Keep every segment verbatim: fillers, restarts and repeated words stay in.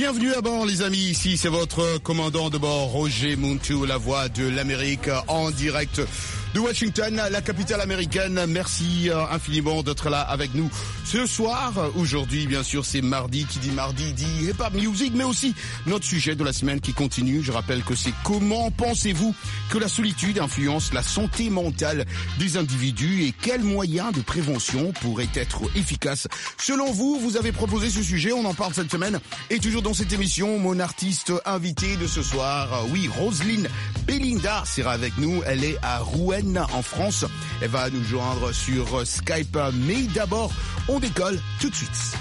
Bienvenue à bord les amis, ici c'est votre commandant de bord Roger Muntu, la voix de l'Amérique en direct de Washington, la capitale américaine. Merci infiniment d'être là avec nous ce soir. Aujourd'hui, bien sûr, c'est mardi. Qui dit mardi dit hip hop music, mais aussi notre sujet de la semaine qui continue. Je rappelle que c'est comment pensez-vous que la solitude influence la santé mentale des individus et quels moyens de prévention pourraient être efficaces selon vous. Vous avez proposé ce sujet, on en parle cette semaine. Et toujours dans cette émission, mon artiste invité de ce soir, oui, Roselyne Belinda sera avec nous. Elle est à Rouen en France. Elle va nous joindre sur Skype. Mais d'abord, on décolle tout de suite.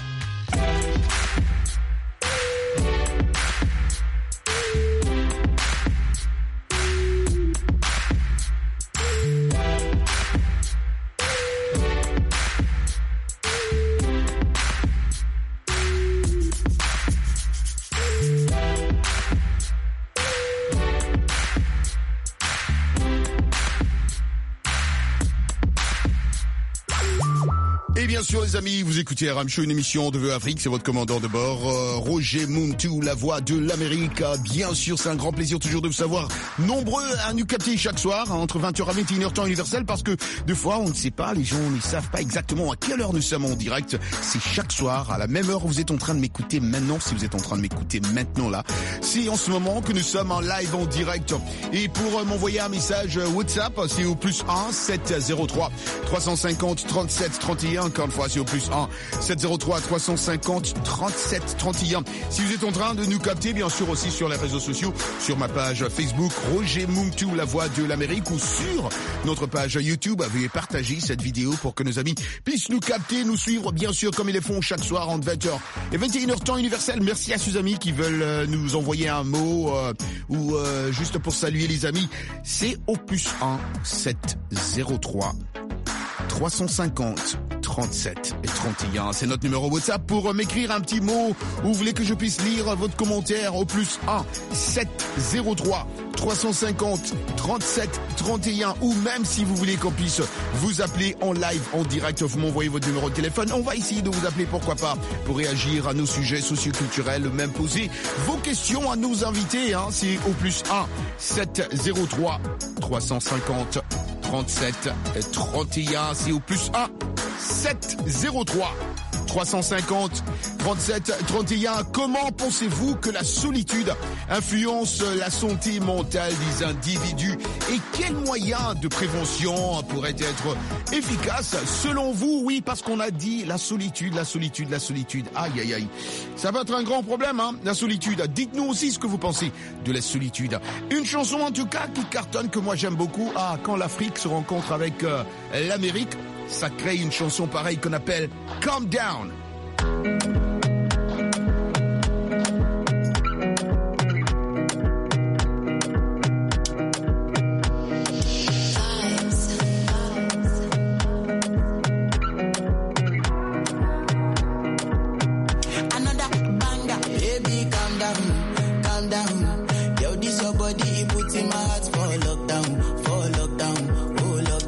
Et bien sûr les amis, vous écoutez R M Show, une émission de Vœux Afrique, c'est votre commandant de bord, euh, Roger Muntu, la voix de l'Amérique. Bien sûr, c'est un grand plaisir toujours de vous savoir nombreux à nous capter chaque soir, hein, entre vingt heures à vingt et une heures temps universel, parce que des fois on ne sait pas, les gens ne savent pas exactement à quelle heure nous sommes en direct. C'est chaque soir, à la même heure où vous êtes en train de m'écouter maintenant, si vous êtes en train de m'écouter maintenant là. C'est en ce moment que nous sommes en live en direct. Et pour euh, m'envoyer un message euh, WhatsApp, c'est au plus un sept zéro trois trois cent cinquante trente-sept trente et un. Encore une fois, c'est au plus un sept zéro trois trois cent cinquante trente-sept trente et un. Si vous êtes en train de nous capter, bien sûr aussi sur les réseaux sociaux, sur ma page Facebook Roger Muntu, la voix de l'Amérique, ou sur notre page YouTube, veuillez partager cette vidéo pour que nos amis puissent nous capter, nous suivre, bien sûr, comme ils les font chaque soir entre vingt heures et vingt et une heures temps universel. Merci à ces amis qui veulent euh, nous envoyer un mot euh, ou euh, juste pour saluer les amis. C'est au plus un sept zéro trois trois cent cinquante trente-sept et trente et un. C'est notre numéro WhatsApp pour m'écrire un petit mot ou vous voulez que je puisse lire votre commentaire au plus un sept zéro trois trois cent cinquante trente-sept trente et un, ou même si vous voulez qu'on puisse vous appeler en live, en direct, vous m'envoyez votre numéro de téléphone. On va essayer de vous appeler, pourquoi pas, pour réagir à nos sujets socioculturels, même poser vos questions à nos invités, hein. C'est au plus un sept zéro trois trois cent cinquante trente-sept trente et un. C'est au plus un sept zéro trois trois cent cinquante trente-sept trente et un. Comment pensez-vous que la solitude influence la santé mentale des individus et quels moyens de prévention pourraient être efficaces selon vous? Oui, parce qu'on a dit la solitude, la solitude, la solitude. Aïe, aïe, aïe. Ça va être un grand problème, hein, la solitude. Dites-nous aussi ce que vous pensez de la solitude. Une chanson en tout cas qui cartonne, que moi j'aime beaucoup. Ah, quand l'Afrique se rencontre avec euh, l'Amérique, ça crée une chanson pareille qu'on appelle Calm Down.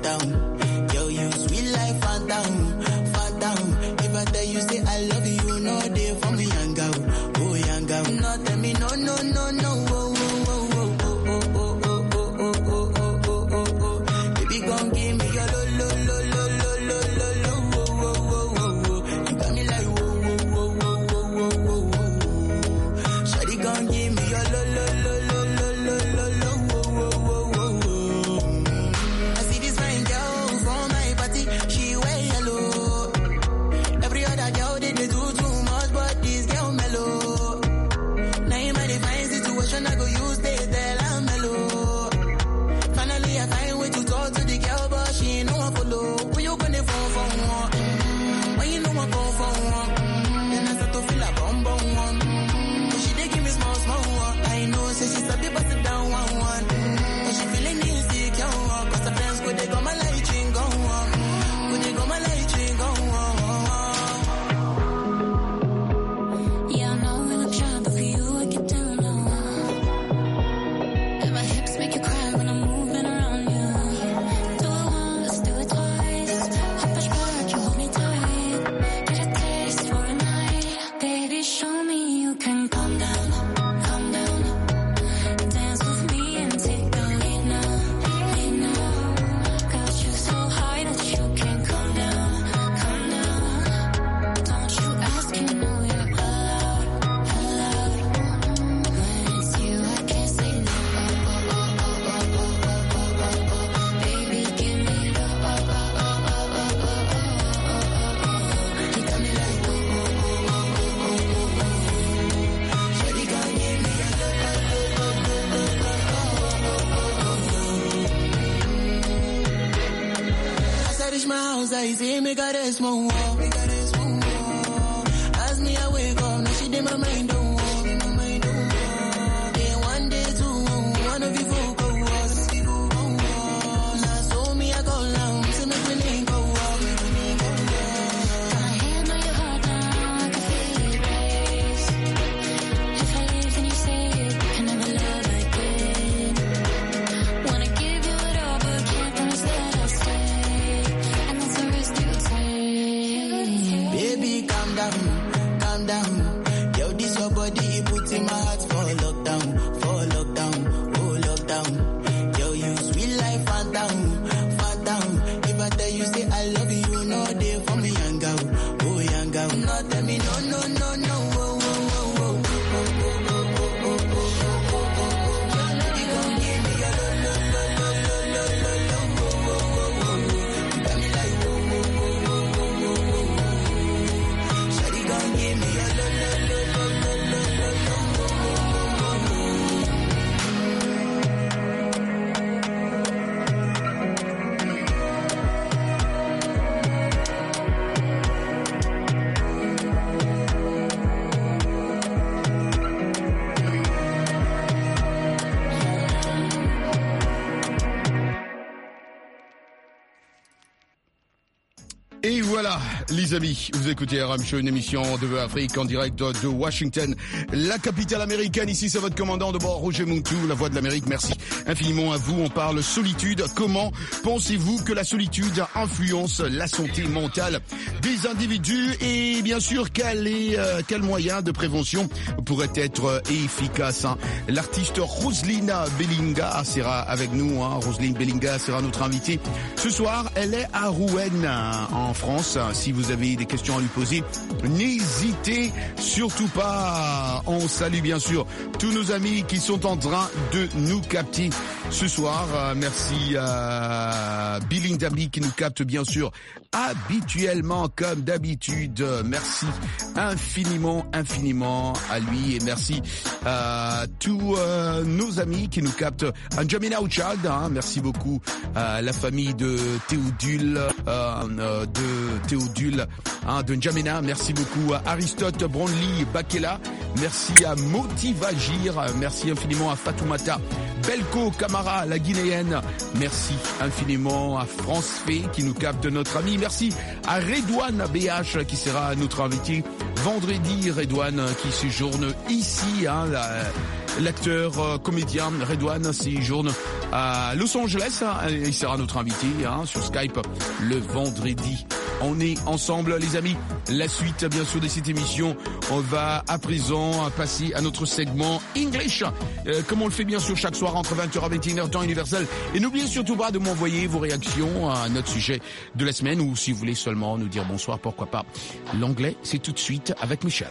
You say I love you, no like, say, make her rest more. As me, I wake up, now she did my mind, don't walk. Then one day, two, one of you folk go was. Now, so me, I go long, so make me link go walk. Got my hand on your heart now, I can feel it race. If I leave, then you say you can never love again. Wanna give you it all, but can't promise that I'll stay. And that's the risk you take. Baby, calm down, calm down. Yo, this your body, it puts in my heart for lockdown, for lockdown, oh lockdown. Yo, you sweet life, phantom, phantom. If I tell you, say I love you, no day for me, young girl, oh young girl. No, tell me, no, no, no, no, oh, oh, oh, oh, oh, oh, oh, oh, oh, oh, oh, oh. You gon' give me a lo, lo, lo, lo, lo, lo, lo, lo, oh, oh, oh, oh. You got me like, oh, oh, oh, oh, oh, oh, oh, oh. Shawty gon' give me a lo, lo, lo, lo, lo, lo, lo, lo, oh, oh, oh, oh, oh. Et voilà, les amis, vous écoutez R M Show, une émission de Vœux Afrique en direct de, de Washington, la capitale américaine. Ici, c'est votre commandant de bord, Roger Muntu, la voix de l'Amérique. Merci infiniment à vous. On parle solitude. Comment pensez-vous que la solitude influence la santé mentale des individus? Et bien sûr, quel est, euh, quel moyen de prévention pourrait être efficace, hein? L'artiste Roselyn Bellinga sera avec nous, hein. Roselyn Bellinga sera notre invitée ce soir. Elle est à Rouen, en France. Si vous avez des questions à lui poser, n'hésitez surtout pas. On salue bien sûr tous nos amis qui sont en train de nous capter ce soir. Merci à Billing Dabli qui nous capte bien sûr habituellement comme d'habitude. Merci infiniment, infiniment à lui et merci à tous euh, nos amis qui nous captent. N'Djamena Ouchad, hein, merci beaucoup à la famille de Théodule, euh, de Théodule, hein, de N'Djamena. Merci beaucoup à Aristote Brownlee Bakela. Merci à Motivagir. Merci infiniment à Fatoumata Belko Camara, la Guinéenne. Merci infiniment à France Fé qui nous capte notre ami. Merci à Redouane B H qui sera notre invité vendredi. Redouane qui séjourne ici, hein, la, l'acteur euh, comédien Redouane séjourne à Los Angeles. Hein, il sera notre invité, hein, sur Skype le vendredi. On est ensemble, les amis. La suite, bien sûr, de cette émission. On va à présent passer à notre segment English, euh, comme on le fait bien sûr chaque soir entre vingt heures et vingt et une heures temps universel. Et n'oubliez surtout pas de m'envoyer vos réactions à notre sujet de la semaine, ou si vous voulez seulement nous dire bonsoir, pourquoi pas. L'anglais, c'est tout de suite avec Michel.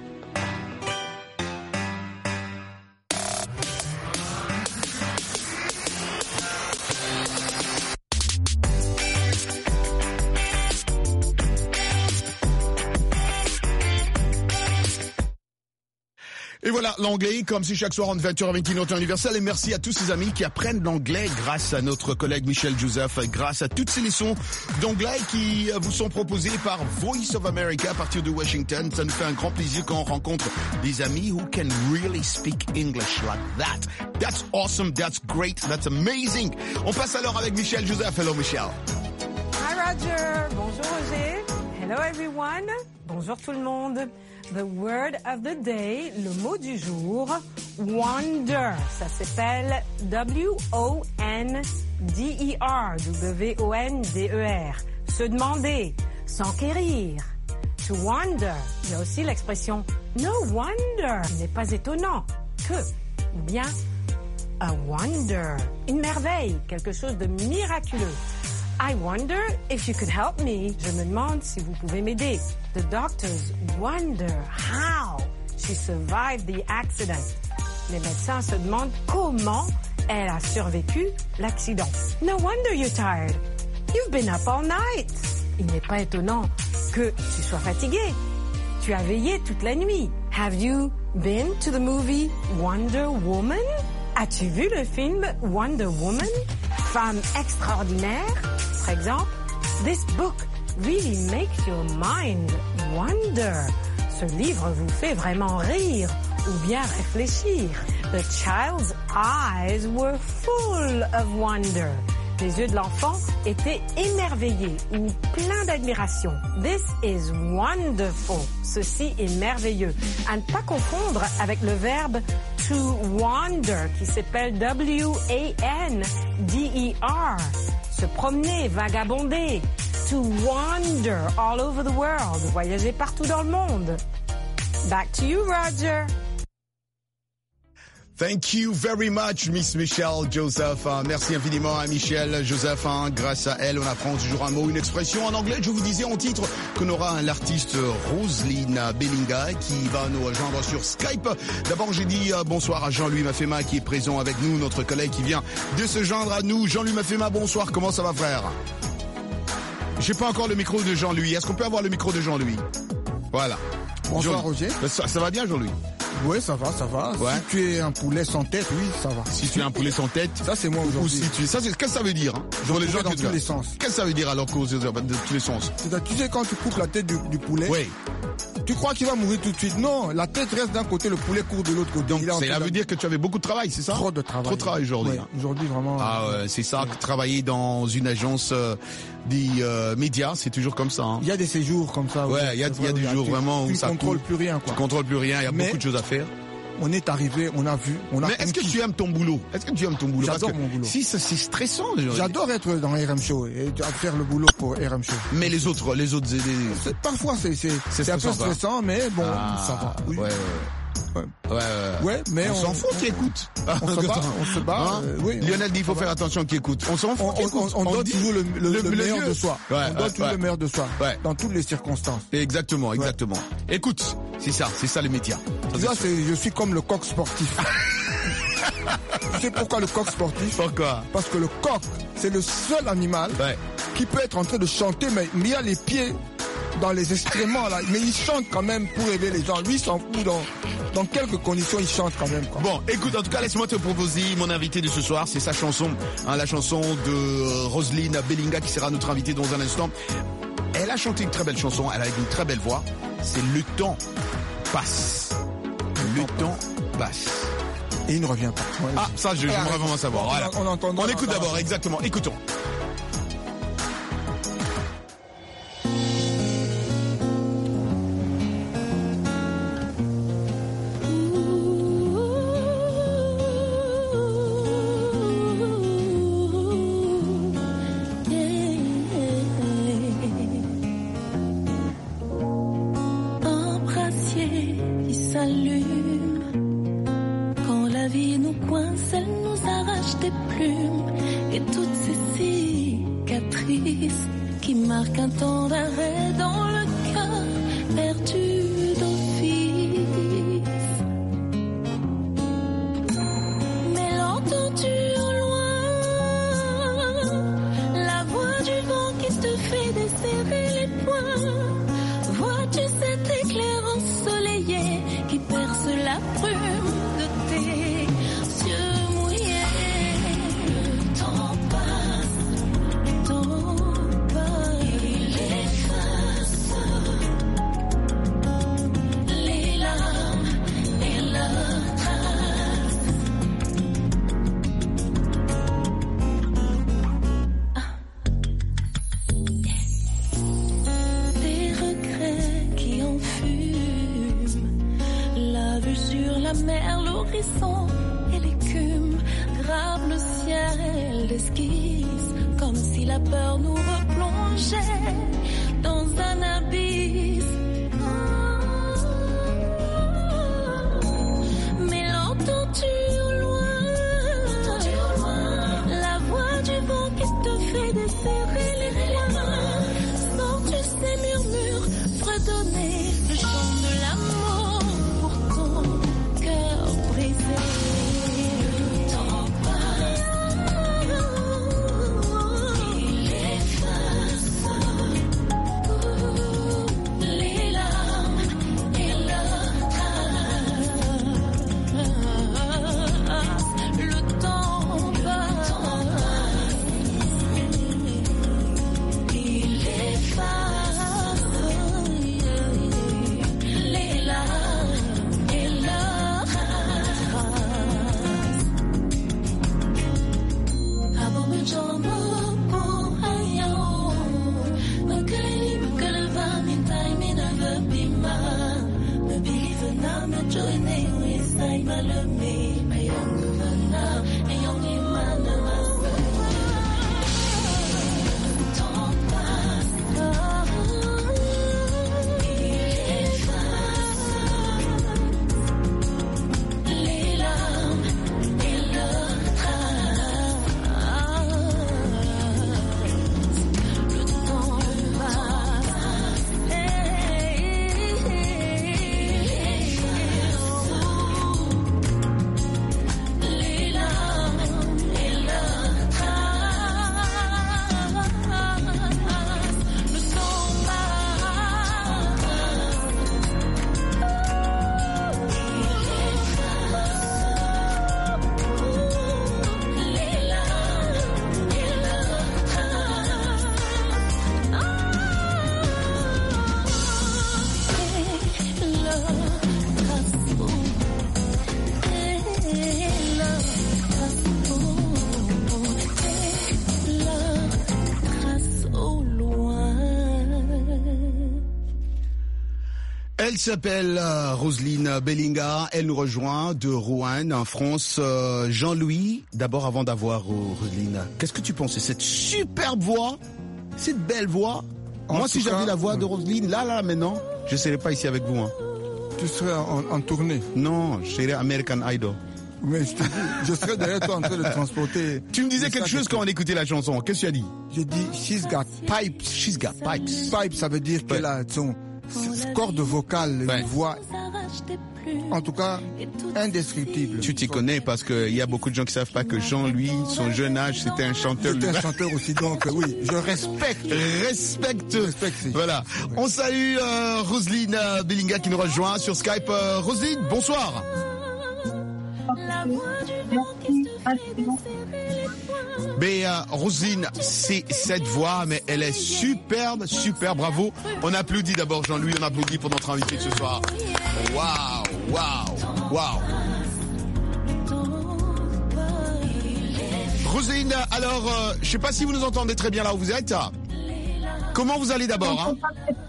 Et voilà, l'anglais, comme c'est chaque soir entre vingt heures et vingt et une heures temps universel. Et merci à tous ces amis qui apprennent l'anglais grâce à notre collègue Michel Joseph, grâce à toutes ces leçons d'anglais qui vous sont proposées par Voice of America à partir de Washington. Ça nous fait un grand plaisir quand on rencontre des amis who can really speak English like that. That's awesome, that's great, that's amazing. On passe alors avec Michel Joseph. Hello Michel. Hi Roger, bonjour Roger. Hello everyone, bonjour tout le monde. The word of the day, le mot du jour, wonder. Ça s'appelle W O N D E R, W O N D E R. Se demander, s'enquérir. To wonder. Il y a aussi l'expression no wonder. Il n'est pas étonnant que, ou bien a wonder. Une merveille, quelque chose de miraculeux. I wonder if you could help me. Je me demande si vous pouvez m'aider. The doctors wonder how she survived the accident. Les médecins se demandent comment elle a survécu l'accident. No wonder you're tired. You've been up all night. Il n'est pas étonnant que tu sois fatigué. Tu as veillé toute la nuit. Have you been to the movie Wonder Woman? As-tu vu le film Wonder Woman? Femme extraordinaire? Par exemple, this book really makes your mind wonder. Ce livre vous fait vraiment rire ou bien réfléchir. The child's eyes were full of wonder. Les yeux de l'enfant étaient émerveillés ou pleins d'admiration. This is wonderful. Ceci est merveilleux. À ne pas confondre avec le verbe to wander qui s'appelle W A N D E R. Se promener, vagabonder. To wander all over the world. Voyager partout dans le monde. Back to you, Roger. Thank you very much, Miss Michelle Joseph. Merci infiniment à Michelle Joseph. Grâce à elle, on apprend toujours un mot, une expression en anglais. Je vous disais en titre qu'on aura l'artiste Roselyne Bellinga qui va nous rejoindre sur Skype. D'abord, j'ai dit bonsoir à Jean-Louis Mafema qui est présent avec nous, notre collègue qui vient de se joindre à nous. Jean-Louis Mafema, bonsoir. Comment ça va, frère? J'ai pas encore le micro de Jean-Louis. Est-ce qu'on peut avoir le micro de Jean-Louis? Voilà. Bonsoir, Roger. Ça, ça va bien, Jean-Louis? Oui, ça va, ça va. Ouais. Si tu es un poulet sans tête, oui, ça va. Si tu es un poulet sans tête, ça c'est moi ou aujourd'hui. si tu, ça c'est, qu'est-ce que ça veut dire, hein? Pour les gens dans tous les sens. Qu'est-ce que ça veut dire alors cause de tous les sens? C'est-à-dire, tu sais, quand tu coupes la tête du, du poulet, oui. Tu crois qu'il va mourir tout de suite? Non, la tête reste d'un côté, le poulet court de l'autre côté. Donc ça veut dire que tu avais beaucoup de travail, c'est ça? Trop de travail. Trop de travail aujourd'hui. Ouais, hein. Aujourd'hui vraiment. Ah ouais, c'est ça, ouais. Travailler dans une agence euh, des euh, médias, c'est toujours comme ça. Hein. Il y a des séjours comme ça. Ouais, il y a, il y a des jours tu, vraiment tu où ça ne contrôles court. plus rien, quoi. Tu contrôles plus rien, il y a Mais, beaucoup de choses à faire. On est arrivé, on a vu, on a. Mais est-ce que tu aimes ton boulot? Est-ce que tu aimes ton boulot? J'adore mon boulot. Si, c'est stressant. Déjà. J'adore être dans R M Show et faire le boulot pour R M Show. Mais les autres, les autres, les... parfois c'est c'est c'est un peu stressant, mais bon, ah, ça va. Oui. Ouais, ouais. Ouais, ouais, ouais, mais on, on s'en fout qui écoute. On se bat, on se bat. Hein euh, oui, Lionel dit il faut faire attention qui écoute. On s'en fout. On, on, on, on, on donne dit toujours le, le, le, le meilleur mieux. de soi. Ouais, on donne ouais, toujours ouais. le meilleur de soi. Ouais. Dans toutes les circonstances. Exactement, exactement. Ouais. Écoute, c'est ça, c'est ça le métier. Tu vois, c'est, je suis comme le coq sportif. Tu sais pourquoi le coq sportif? Pourquoi? Parce que le coq, c'est le seul animal ouais. qui peut être en train de chanter, mais il a les pieds dans les excréments là, mais il chante quand même pour aider les gens. Lui, il s'en fout dans, dans quelques conditions, il chante quand même. Quoi. Bon, écoute, en tout cas, laisse-moi te proposer mon invité de ce soir. C'est sa chanson, hein, la chanson de Roselyne Bellinga qui sera notre invitée dans un instant. Elle a chanté une très belle chanson, elle a une très belle voix. C'est Le temps passe. Le, Le temps passe. passe. Et il ne revient pas. Ouais, ah, ça, je, j'aimerais ah, vraiment savoir. On, voilà. on, entend, on écoute d'abord, exactement. Écoutons. Il efface Elle s'appelle euh, Roselyne Bellinga, elle nous rejoint de Rouen en France. Euh, Jean-Louis, d'abord avant d'avoir euh, Roselyne, qu'est-ce que tu penses de cette superbe voix, cette belle voix? En Moi si tout j'avais cas, la voix de Roselyne, là, là, maintenant, je ne serais pas ici avec vous. Hein. Tu serais en, en tournée. Non, je serais American Idol. Mais je te dis, je serais derrière toi en train de transporter. Tu me disais quelque chose quand on écoutait la chanson, qu'est-ce que tu as dit? J'ai dit, she's got pipes. She's got pipes. Pipes, ça veut dire qu'elle a son corde vocale, Ouais. une voix, en tout cas, indescriptible. Tu t'y connais parce qu'il y a beaucoup de gens qui savent pas que Jean-Louis, son jeune âge, c'était un chanteur. C'était un chanteur aussi, donc euh, oui, je respecte. Respecte. Respecte, c'est- Voilà. On salue euh, Roselyne euh, Bellinga qui nous rejoint sur Skype. Euh, Roselyne, bonsoir. Mais euh, Roselyne, c'est cette voix, mais elle est superbe, super, bravo. On applaudit d'abord Jean-Louis, on applaudit pour notre invité de ce soir. Waouh, waouh, waouh. Roselyne, alors, euh, je sais pas si vous nous entendez très bien là où vous êtes. Comment vous allez d'abord, hein?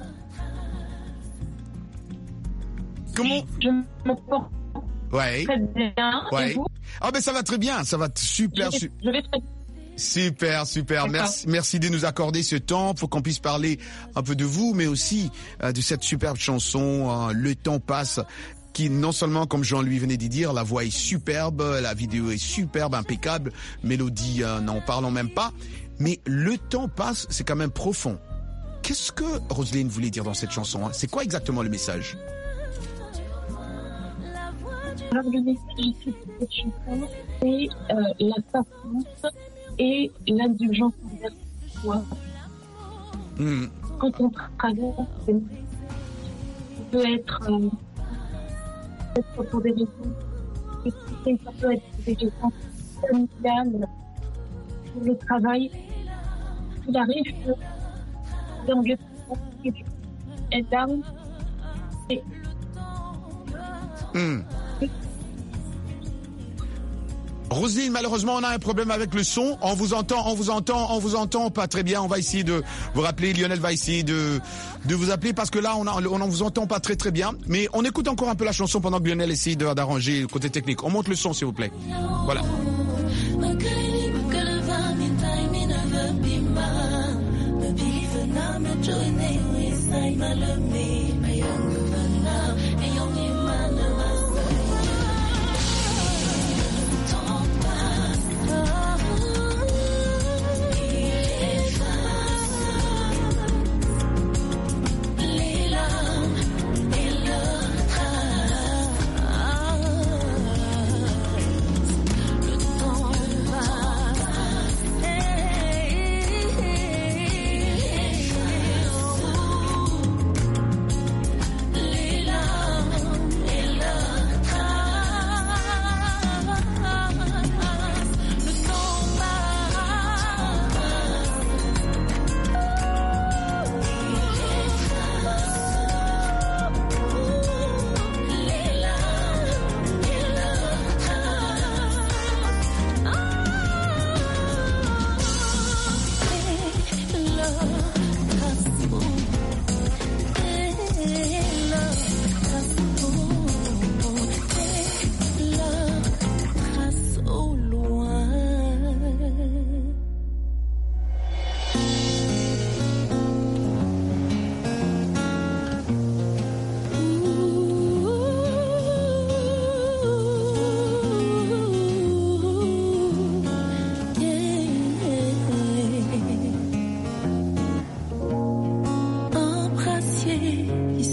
Comment? Je me porte Ouais. très bien. Ouais. Et vous? Ah ben ça va très bien, ça va super, je, su- vais, je vais très super, super. D'accord. Merci, merci de nous accorder ce temps pour qu'on puisse parler un peu de vous, mais aussi euh, de cette superbe chanson. euh, Le temps passe, qui non seulement, comme Jean-Louis venait d'y dire, la voix est superbe, la vidéo est superbe, impeccable, mélodie, euh, n'en parlons même pas. Mais le temps passe, c'est quand même profond. Qu'est-ce que Roselyne voulait dire dans cette chanson, hein? C'est quoi exactement le message? Alors, le message de cette chanson, c'est euh, la patience et l'indulgence envers soi. Hmm. Quand on traverse, on peut être, euh, peut-être pour des raisons, ça peut être des raisons familiales, pour le travail. Il arrive que dans le est down et Hmm. Roselyne, malheureusement, on a un problème avec le son. On vous entend, on vous entend, on vous entend pas très bien. On va essayer de vous rappeler. Lionel va essayer de de vous appeler parce que là, on a, on en vous entend pas très très bien. Mais on écoute encore un peu la chanson pendant que Lionel essaye de- d'arranger le côté technique. On monte le son, s'il vous plaît. Voilà.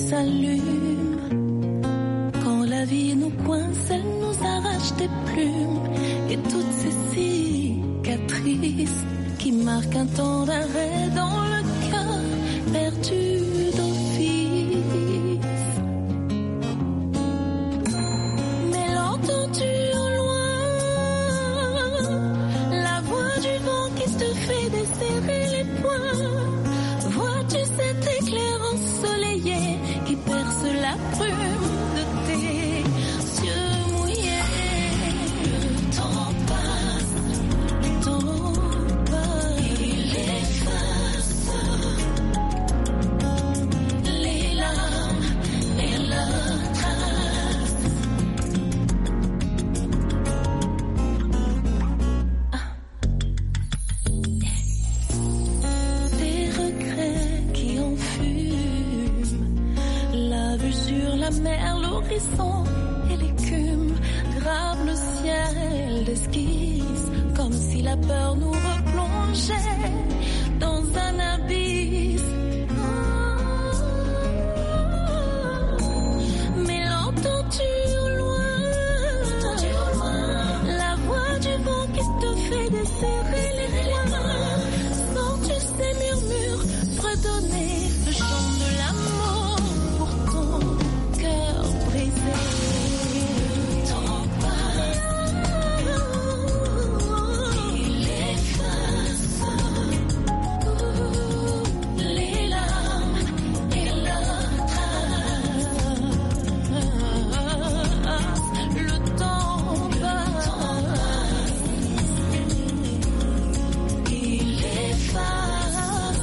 s'allume. Quand la vie nous coince, elle nous arrache des plumes. Et toutes ces cicatrices qui marquent un temps d'arrêt dans le cœur perdu d'office. Mais l'entends-tu au loin, la voix du vent qui te fait desserrer les poings? Vois-tu cet éclair ensoleillé qui perce la brume de tes yeux mouillés? Le temps passe, le temps passe, il efface les larmes et leurs traces. Des regrets qui enfument, la vue sur la mer, l'horizon et l'écume gravent le ciel d'esquisse, comme si la peur nous replongeait dans un abysse. Mais l'entends-tu au loin, la voix du vent qui te fait desserrer les poings? Sens-tu ces murmures fredonner le chant de l'amour pour ton cœur brisé? Le temps passe, il efface les larmes et leurs traces. Le temps passe, il efface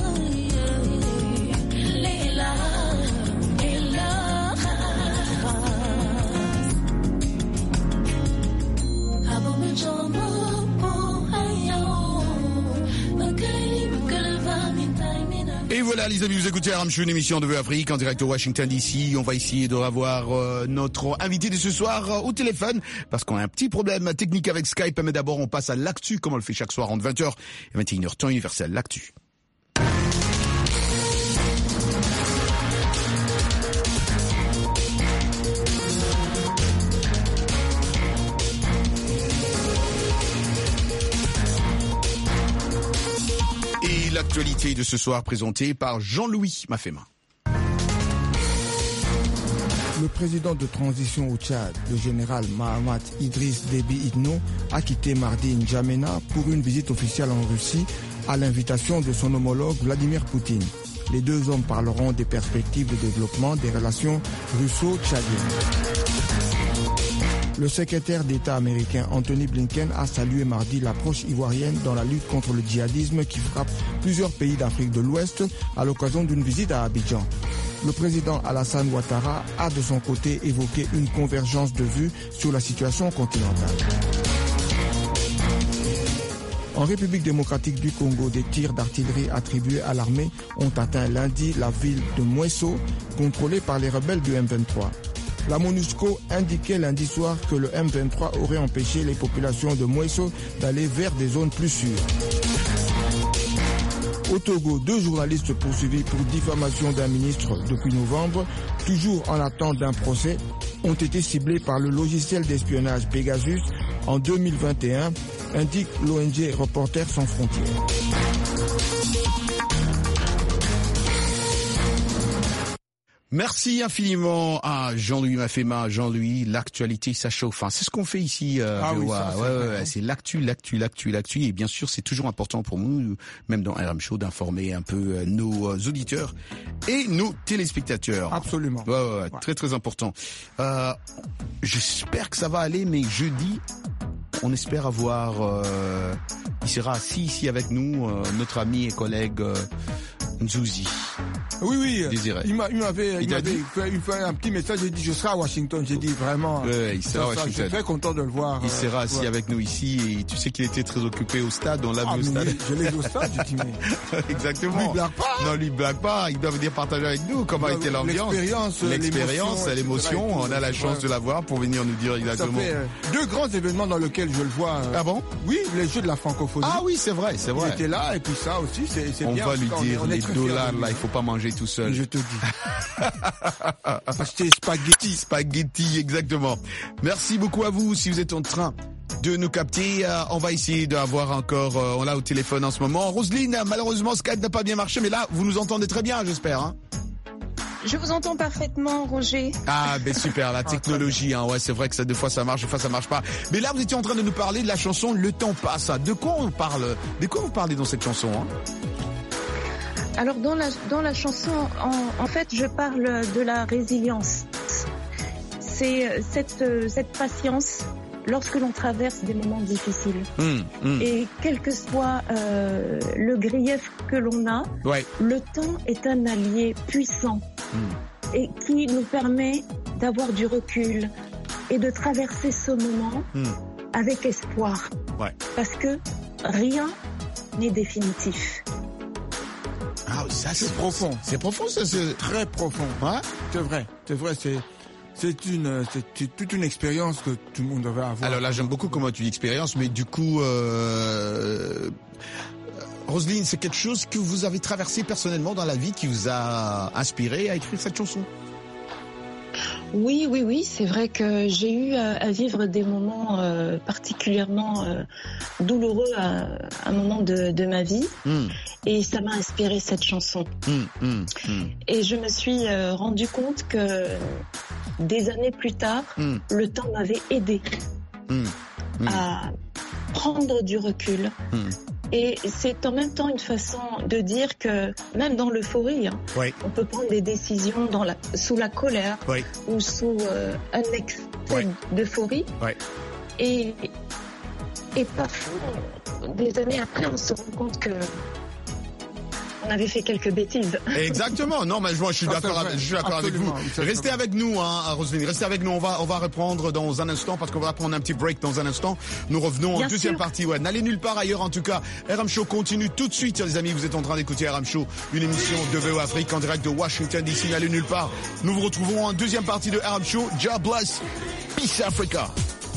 les larmes et leurs traces. Abome jambo po ayo, bakali bakalva mintaimina. Et voilà les amis, vous écoutez R M Show, une émission de V O Afrique en direct au Washington D C. On va essayer de revoir euh, notre invité de ce soir euh, au téléphone parce qu'on a un petit problème technique avec Skype. Mais d'abord on passe à l'actu comme on le fait chaque soir entre vingt heures et vingt et une heures temps universel. L'actu. Et l'actualité de ce soir présentée par Jean-Louis Mafema. Le président de transition au Tchad, le général Mahamat Idriss Déby Itno, a quitté mardi N'Djamena pour une visite officielle en Russie à l'invitation de son homologue Vladimir Poutine. Les deux hommes parleront des perspectives de développement des relations russo-tchadiennes. Le secrétaire d'État américain Anthony Blinken a salué mardi l'approche ivoirienne dans la lutte contre le djihadisme qui frappe plusieurs pays d'Afrique de l'Ouest à l'occasion d'une visite à Abidjan. Le président Alassane Ouattara a de son côté évoqué une convergence de vues sur la situation continentale. En République démocratique du Congo, des tirs d'artillerie attribués à l'armée ont atteint lundi la ville de Mweso, contrôlée par les rebelles du M vingt-trois. La MONUSCO indiquait lundi soir que le M vingt-trois aurait empêché les populations de Mweso d'aller vers des zones plus sûres. Au Togo, deux journalistes poursuivis pour diffamation d'un ministre depuis novembre, toujours en attente d'un procès, ont été ciblés par le logiciel d'espionnage Pegasus en deux mille vingt et un, indique l'O N G Reporters sans frontières. Merci infiniment à Jean-Louis Mafema. Jean-Louis, l'actualité, ça chauffe. Enfin, c'est ce qu'on fait ici. Euh, ah oui, ça, ouais, ouais, ouais, c'est l'actu, l'actu, l'actu, l'actu. Et bien sûr, c'est toujours important pour nous, même dans R M Show, d'informer un peu nos auditeurs et nos téléspectateurs. Absolument. Ouais, ouais, ouais, très très important. Euh, j'espère que ça va aller, mais jeudi, on espère avoir... Euh, il sera assis ici avec nous, euh, notre ami et collègue euh, Nzouzi. Oui, oui. Désiré. Il m'a, il m'avait, il Il m'avait dit fait, il fait un petit message. J'ai dit, je serai à Washington. J'ai dit vraiment. Ouais, il sera à Washington. Je suis très content de le voir. Il sera assis ouais. avec nous ici et tu sais qu'il était très occupé au stade. On l'a Ah, vu au stade. Je l'ai vu au stade. Je dis, mais. Exactement. Lui, blague pas. Non, lui blague pas. Il doit venir partager avec nous comment était l'ambiance. L'expérience, L'expérience, l'émotion. On a la chance ouais. de l'avoir pour venir nous dire exactement. Ça fait euh, deux grands événements dans lesquels je le vois. Euh, Ah bon? Oui, les Jeux de la francophonie. Ah oui, c'est vrai, c'est vrai. Il était là et puis ça aussi, c'est, c'est On bien. va lui On dire est- on est les très fiers dollars de lui. là, il faut pas manger manger tout seul. Je te dis. Acheter spaghetti. Spaghetti, exactement. Merci beaucoup à vous. Si vous êtes en train de nous capter, euh, on va essayer d'avoir encore, euh, on l'a au téléphone en ce moment. Roselyne, malheureusement, Skype n'a pas bien marché, mais là, vous nous entendez très bien, j'espère. Hein. Je vous entends parfaitement, Roger. Ah, ben super, la technologie, hein, ouais, c'est vrai que ça, des fois ça marche, des fois ça marche pas. Mais là, vous étiez en train de nous parler de la chanson Le Temps passe. De quoi on parle? De quoi vous parlez dans cette chanson, hein? Alors, dans la, dans la chanson, en, en fait, je parle de la résilience. C'est cette, cette patience lorsque l'on traverse des moments difficiles. Mmh, mmh. Et quel que soit euh, le grief que l'on a, ouais. le temps est un allié puissant mmh. et qui nous permet d'avoir du recul et de traverser ce moment mmh. avec espoir. Ouais. Parce que rien n'est définitif. Ah, ça c'est, c'est profond. C'est profond, ça, c'est très profond. Ouais. C'est vrai, c'est vrai, c'est... C'est une, c'est toute une expérience que tout le monde devrait avoir. Alors là, j'aime beaucoup comment tu dis expérience, mais du coup, euh, Roselyne, c'est quelque chose que vous avez traversé personnellement dans la vie qui vous a inspiré à écrire cette chanson? Oui, oui, oui, c'est vrai que j'ai eu à, à vivre des moments euh, particulièrement euh, douloureux à, à un moment de, de ma vie, mm. et ça m'a inspiré cette chanson. Mm, mm, mm. Et je me suis euh, rendu compte que des années plus tard, mm. le temps m'avait aidé mm. Mm. à prendre du recul. Mm. Et c'est en même temps une façon de dire que même dans l'euphorie, hein, oui. on peut prendre des décisions dans la, sous la colère oui. ou sous euh, un excès oui. d'euphorie. Oui. Et, et parfois, des années après, on se rend compte que on avait fait quelques bêtises. Exactement. Non, mais moi, je suis ah, d'accord, avec, je suis d'accord avec vous. Restez avec nous, hein, Roselyne. Restez avec nous. On va, on va reprendre dans un instant parce qu'on va prendre un petit break dans un instant. Nous revenons Bien en deuxième sûr. partie. Ouais, n'allez nulle part ailleurs. En tout cas, R M Show continue tout de suite, les amis. Vous êtes en train d'écouter R M Show, une émission de V O Afrique en direct de Washington D C. N'allez nulle part. Nous vous retrouvons en deuxième partie de R M Show. God bless. Peace Africa.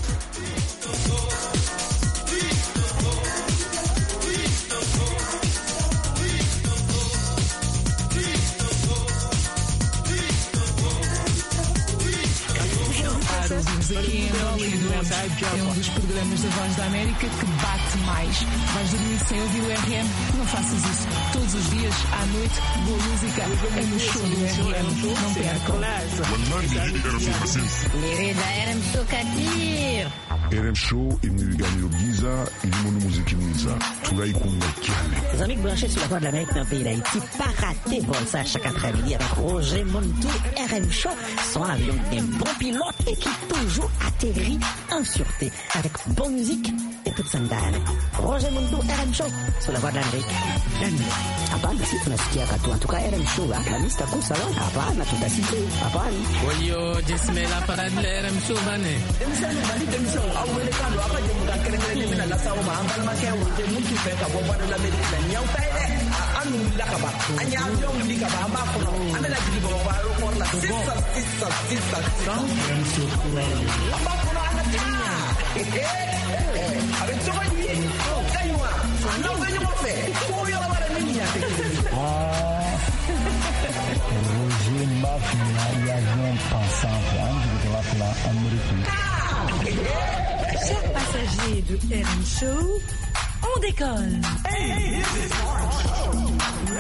Aqui em Hollywood é um dos programas da Voz da América que bate mais. Vais dormir sem ouvir o R M? Não faças isso. Todos os dias, à noite, boa música é no show do R M. Não percam. Querida R M Show Katir. R M Show imniliganiro byiza irimo n'umuziki mwiza turayikunda cyane. Les amis branchés sur la Voix de l'Amérique dans le pays d'Haïti, pas rater pour ça chaque après-midi avec Roger Montou, R M Show, son avion des bons pilotes et qui toujours atterrit en sûreté avec bonne musique et toute sandale. Roger Montou, R M Show, sur la Voix de l'Amérique. Hapana, si tunasikia katu. En tout cas, R M Show, la lista kusa lo. Hapana, tutasikia. Hapana. Wayo, jismela para de R M Show, bane. Roger Mafia e avião passante antes de lá pela Amérique. Chers passagers de R M Show, on décolle. Hey, this is R M Show.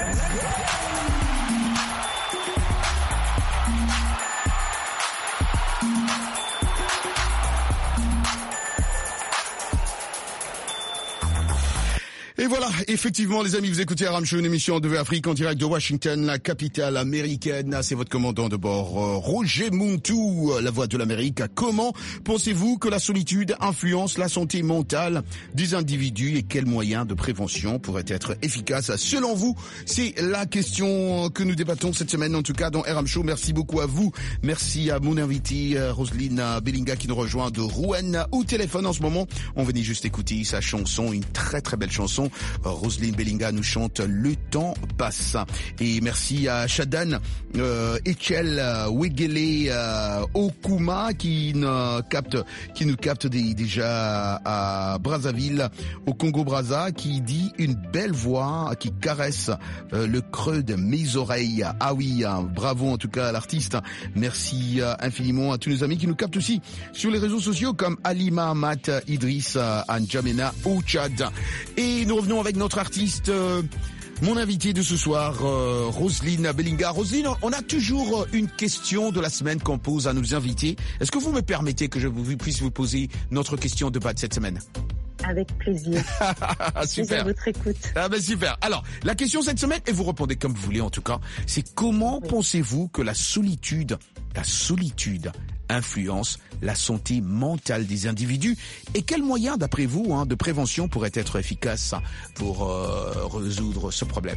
Et voilà, effectivement, les amis, vous écoutez R M Show, une émission de V O Afrique en direct de Washington, la capitale américaine. C'est votre commandant de bord, Roger Montou, la voix de l'Amérique. Comment pensez-vous que la solitude influence la santé mentale des individus et quels moyens de prévention pourraient être efficaces selon vous? C'est la question que nous débattons cette semaine, en tout cas dans R M Show. Merci beaucoup à vous. Merci à mon invité, Roselyne Bellinga, qui nous rejoint de Rouen au téléphone en ce moment. On venait juste écouter sa chanson, une très très belle chanson. l'émission. Roselyne Bellinga nous chante Le temps passe. Et merci à Shadan, euh, Echel, Wegele, euh, Okuma qui nous capte, qui nous capte des, déjà à Brazzaville, au Congo-Brazza, qui dit une belle voix qui caresse euh, le creux de mes oreilles. Ah oui, hein, bravo en tout cas à l'artiste. Merci euh, infiniment à tous nos amis qui nous captent aussi sur les réseaux sociaux comme Ali Mahamat Idriss euh, N'Djamena au Tchad. Et nous revenons avec notre artiste, euh, mon invité de ce soir, euh, Roselyne Bellinga. Roselyne, on a toujours une question de la semaine qu'on pose à nos invités. Est-ce que vous me permettez que je vous, puisse vous poser notre question de base cette semaine? Avec plaisir. Je suis à votre écoute. Ah ben super. Alors, la question cette semaine, et vous répondez comme vous voulez en tout cas, c'est comment oui. pensez-vous que la solitude, la solitude influence la santé mentale des individus et quels moyens, d'après vous, hein, de prévention pourraient être efficaces pour euh, résoudre ce problème?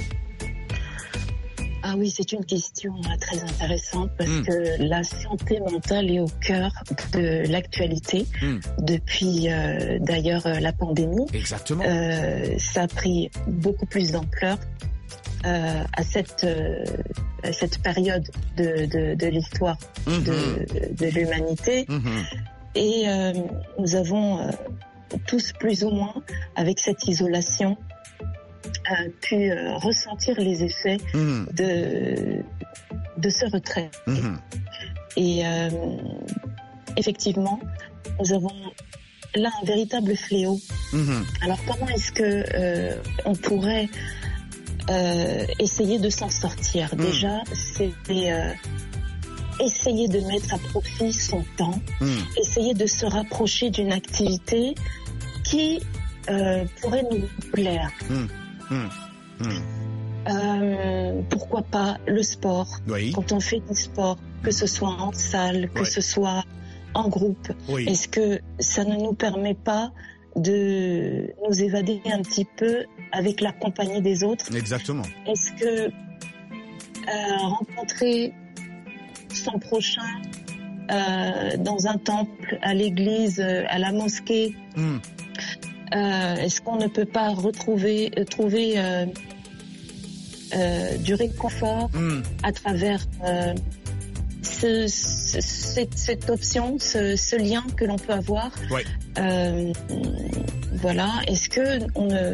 Ah oui, c'est une question très intéressante parce mmh. que la santé mentale est au cœur de l'actualité mmh. depuis euh, d'ailleurs la pandémie. Exactement. Euh, ça a pris beaucoup plus d'ampleur euh, à cette euh, à cette période de de, de l'histoire mmh. de, de l'humanité mmh. et euh, nous avons euh, tous plus ou moins avec cette isolation a pu euh, ressentir les effets mmh. de de ce retrait. Mmh. Et euh, effectivement, nous avons là un véritable fléau. Mmh. Alors comment est-ce que euh, on pourrait euh, essayer de s'en sortir? mmh. Déjà, c'est euh, essayer de mettre à profit son temps, mmh. essayer de se rapprocher d'une activité qui euh, pourrait nous plaire. Mmh. Mmh. Mmh. Euh, pourquoi pas le sport, oui. Quand on fait du sport, que ce soit en salle, que oui. ce soit en groupe, oui. Est-ce que ça ne nous permet pas de nous évader un petit peu avec la compagnie des autres? Exactement. Est-ce que euh, rencontrer son prochain euh, dans un temple, à l'église, à la mosquée, mmh. Euh, est-ce qu'on ne peut pas retrouver, euh, trouver euh, euh, du réconfort mmh. à travers euh, ce, ce, cette, cette option, ce, ce lien que l'on peut avoir? Ouais. Euh, voilà. Est-ce que on ne...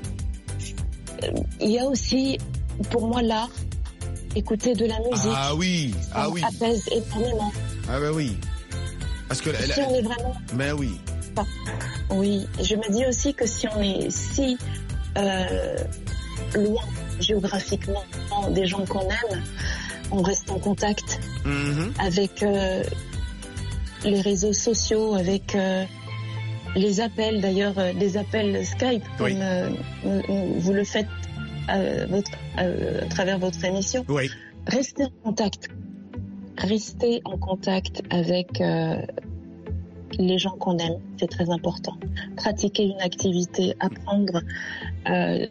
Il y a aussi, pour moi, l'art. Écouter de la musique. Ah oui. Ah oui. Apaise énormément. Ah ben oui. Parce que si la, la... on est vraiment. Ben oui. Oui, je me dis aussi que si on est si euh, loin géographiquement des gens qu'on aime, on reste en contact mm-hmm. avec euh, les réseaux sociaux, avec euh, les appels, d'ailleurs euh, les appels Skype, comme oui. euh, vous le faites à, votre, à, à travers votre émission. Oui. Restez en contact. Restez en contact avec... Euh, les gens qu'on aime, c'est très important. Pratiquer une activité, apprendre euh,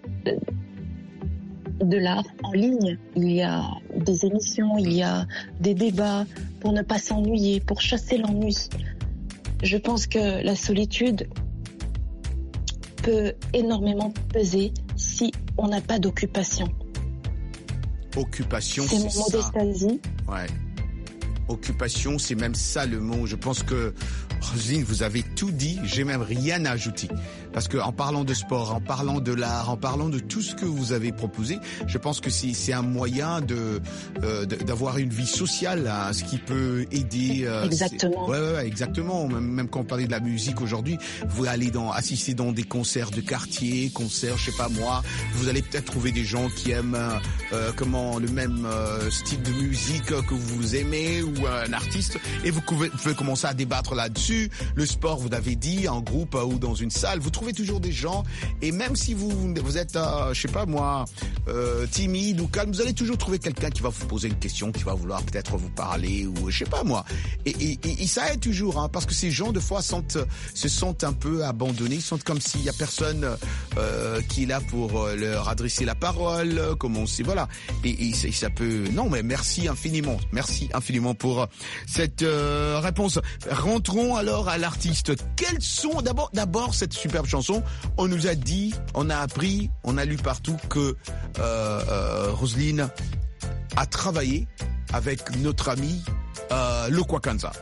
de l'art en ligne. Il y a des émissions, il y a des débats pour ne pas s'ennuyer, pour chasser l'ennui. Je pense que la solitude peut énormément peser si on n'a pas d'occupation. Occupation, c'est, c'est mon modeste avis. Ouais. Occupation, c'est même ça le mot. Je pense que, Roselyne, vous avez tout dit. J'ai même rien à ajouter. Parce que en parlant de sport, en parlant de l'art, en parlant de tout ce que vous avez proposé, je pense que c'est, c'est un moyen de, euh, de d'avoir une vie sociale, hein, ce qui peut aider. Euh, exactement. Ouais, ouais, ouais, exactement. Même, même quand on parlait de la musique aujourd'hui, vous allez dans assister dans des concerts de quartier, concerts, je sais pas moi. Vous allez peut-être trouver des gens qui aiment euh, comment le même euh, style de musique que vous aimez ou un artiste, et vous pouvez, vous pouvez commencer à débattre là-dessus. Le sport, vous l'avez dit, en groupe ou dans une salle, vous trouvez toujours des gens, et même si vous vous êtes, euh, je sais pas moi, euh, timide ou calme, vous allez toujours trouver quelqu'un qui va vous poser une question, qui va vouloir peut-être vous parler, ou je sais pas moi. Et, et, et, et ça aide toujours, hein, parce que ces gens, de fois, sentent, se sentent un peu abandonnés, ils sentent comme s'il y a personne euh, qui est là pour leur adresser la parole, comme on sait, voilà. Et, et ça peut... Non, mais merci infiniment, merci infiniment pour pour cette euh, réponse. Rentrons alors à l'artiste. Quels sont d'abord, d'abord cette superbe chanson. On nous a dit, on a appris, on a lu partout que euh, euh, Roselyne a travaillé avec notre ami euh, Lokwa Kanza.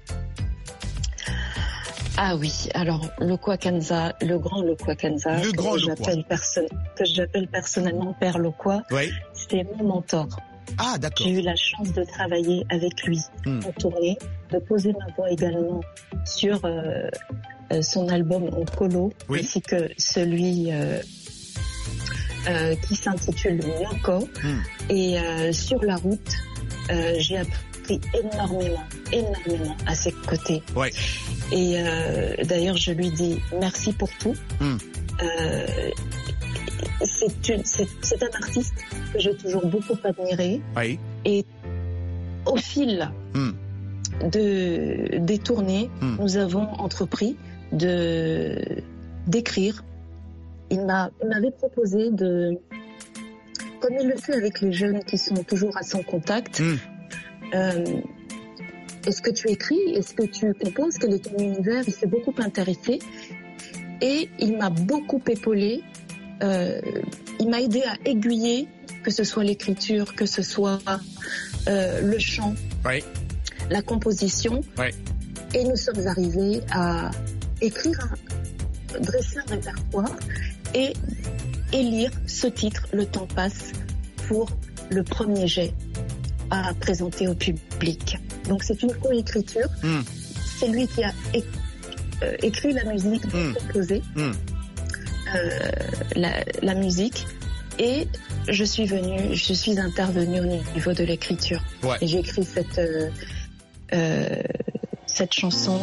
Ah oui, alors Lokwa Kanza, le grand Lokwa Kanza, le grand que, Lokwa. j'appelle perso- que j'appelle personnellement Père Lokwa, Oui. c'était mon mentor. Ah, d'accord. J'ai eu la chance de travailler avec lui Hmm. en tournée, de poser ma voix également sur euh, euh, son album en colo, Oui. ainsi que celui euh, euh, qui s'intitule Moko. Hmm. Et euh, sur la route, euh, j'ai appris énormément, énormément à ses côtés. Ouais. Et euh, d'ailleurs, je lui dis merci pour tout. Hmm. Euh, c'est, une, c'est, c'est un artiste que j'ai toujours beaucoup admiré. Oui. Et au fil Hmm. de, des tournées, Hmm. nous avons entrepris de, d'écrire. Il, m'a, il m'avait proposé de, comme il le fait avec les jeunes qui sont toujours à son contact, Hmm. euh, est-ce que tu écris? Est-ce que tu composes? Quel est ton univers? Il s'est beaucoup intéressé et il m'a beaucoup épaulé. Euh, il m'a aidé à aiguiller, que ce soit l'écriture, que ce soit euh, le chant, Oui. la composition. Oui. Et nous sommes arrivés à écrire, un, dresser un répertoire et élire ce titre, Le temps passe, pour le premier jet à présenter au public. Donc c'est une coécriture. Hmm. C'est lui qui a é- euh, écrit la musique, Hmm. composé Hmm. euh, la, la musique, et je suis venue, je suis intervenue au niveau de l'écriture. Ouais. Et j'ai écrit cette euh, euh, cette chanson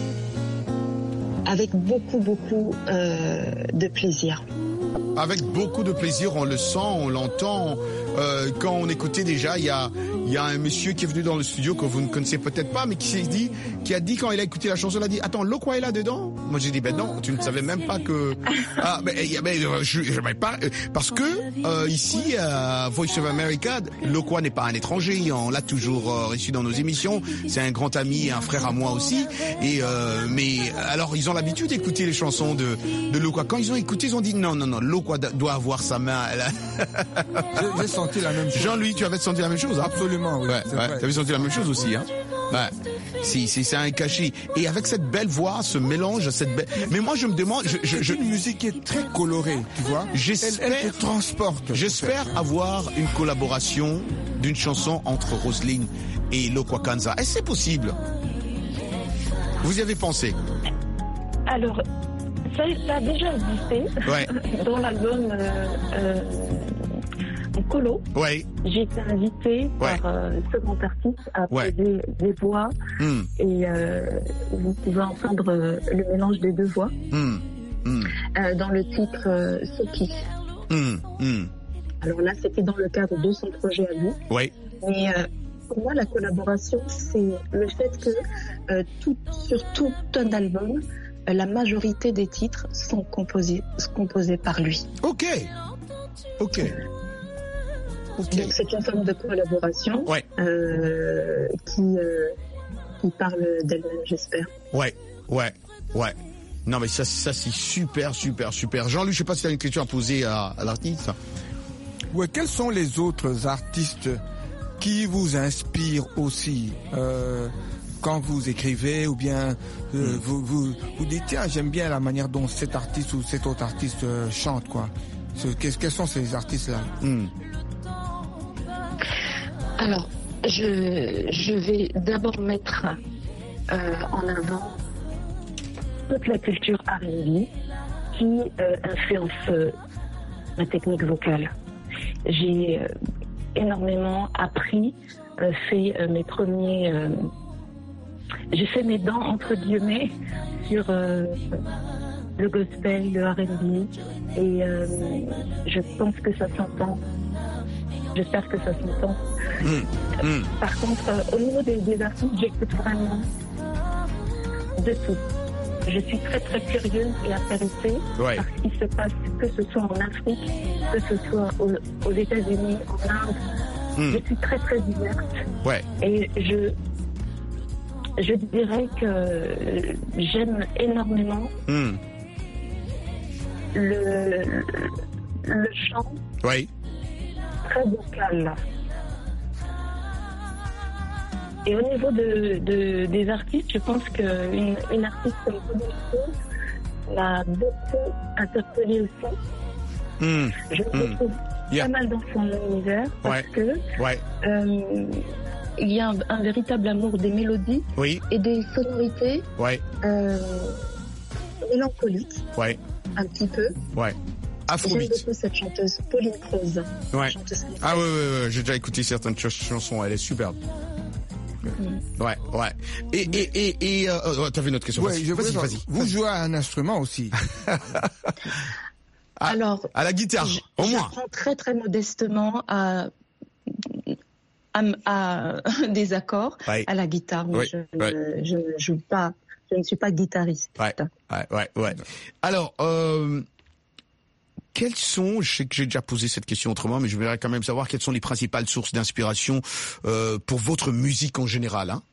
avec beaucoup beaucoup euh, de plaisir. Avec beaucoup de plaisir, on le sent, on l'entend. Euh, quand on écoutait déjà, il y a, il y a un monsieur qui est venu dans le studio que vous ne connaissez peut-être pas, mais qui s'est dit, qui a dit quand il a écouté la chanson, il a dit, attends, Lokwa est là dedans? Moi j'ai dit, ben non, tu ne savais même pas que. Ah, mais, mais je, je, je pas, parce que euh, ici, à Voice of America, Lokwa n'est pas un étranger, on l'a toujours euh, reçu dans nos émissions. C'est un grand ami, un frère à moi aussi. Et euh, mais alors ils ont l'habitude d'écouter les chansons de de Lokwa. Quand ils ont écouté, ils ont dit, non, non, non, Lokwa doit avoir sa main. Elle a... J'ai, j'ai senti la même chose. Jean-Louis, tu avais senti la même chose, hein? Absolument, oui. Ouais, c'est ouais. vrai. Tu avais senti la même chose aussi, hein? Ouais. Si, si, c'est un cachet. Et avec cette belle voix, ce mélange, cette belle. Mais moi, je me demande, je, je, je... C'est une musique qui est très colorée, tu vois. J'espère, elle, elle te transporte. J'espère avoir une collaboration d'une chanson entre Roselyne et Lokwa Kanza. Est-ce que c'est possible? Vous y avez pensé? Alors, ça, ça a déjà existé Ouais. dans l'album euh, euh, en colo. Ouais. J'ai été invitée Ouais. par euh, ce grand artiste à Ouais. poser des voix Hmm. et euh, vous pouvez entendre euh, le mélange des deux voix Hmm. Hmm. euh, dans le titre euh, Soki. Hmm. Hmm. Alors là, c'était dans le cadre de son projet à lui. Ouais. Mais euh, pour moi, la collaboration, c'est le fait que euh, tout, sur tout un album, euh, la majorité des titres sont composés, composés par lui. Ok. Ok. Ok. Donc c'est une forme de collaboration Ouais. euh, qui, euh, qui parle d'elle-même, j'espère. Ouais. Ouais. Ouais. Non, mais ça, ça c'est super, super, super. Jean-Luc, je sais pas si tu as une question à poser à, à l'artiste. Ouais, quels sont les autres artistes qui vous inspirent aussi euh, quand vous écrivez ou bien euh, Mm. vous, vous vous dites tiens, j'aime bien la manière dont cet artiste ou cet autre artiste euh, chante, quoi. Ce- Quels, quels sont ces artistes-là? Hmm. Alors, je, je vais d'abord mettre euh, en avant toute la culture R and B qui euh, influence euh, ma technique vocale. J'ai euh, énormément appris, euh, fait euh, mes premiers... euh, j'ai fait mes dents, entre guillemets, sur euh, le gospel, le R and B, et euh, je pense que ça s'entend. J'espère que ça s'entend. Mmh. Mmh. Par contre, euh, au niveau des, des artistes, j'écoute vraiment de tout. Je suis très très curieuse et intéressée Ouais. par ce qui se passe, que ce soit en Afrique, que ce soit aux, aux États-Unis, en Inde. Mmh. Je suis très très ouverte Ouais. et je je dirais que j'aime énormément mm. le, le chant Oui. très vocal. Et au niveau de, de, des artistes, je pense qu'une une artiste comme Pauline Croze m'a beaucoup interpellée aussi. Mm. Je me Mm. retrouve Yeah. pas mal dans son univers parce Ouais. que Ouais. euh, il y a un, un véritable amour des mélodies Oui. et des sonorités Ouais. euh, mélancoliques, Ouais. un petit peu. Ouais. J'aime Afrobeat. beaucoup cette chanteuse, Pauline Croze. Ouais. Chanteuse. Ah ouais, ouais, ouais, j'ai déjà écouté certaines ch- chansons, elle est superbe. Mm. Ouais, ouais. Et, et, et, et euh, oh, t'avais une autre question. Ouais, vas-y, je voulais vas-y, savoir, vas-y. vous jouez à un instrument aussi. À, Alors, à la guitare, je- au moins. j'apprends très très modestement à, à, à des accords Ouais. à la guitare, mais Ouais, je, ouais. ne- je ne joue pas, je ne suis pas guitariste. Ouais, ouais, ouais, ouais. Alors, euh, quelles sont, je sais que j'ai déjà posé cette question autrement, mais je voudrais quand même savoir quelles sont les principales sources d'inspiration euh, pour votre musique en général, hein?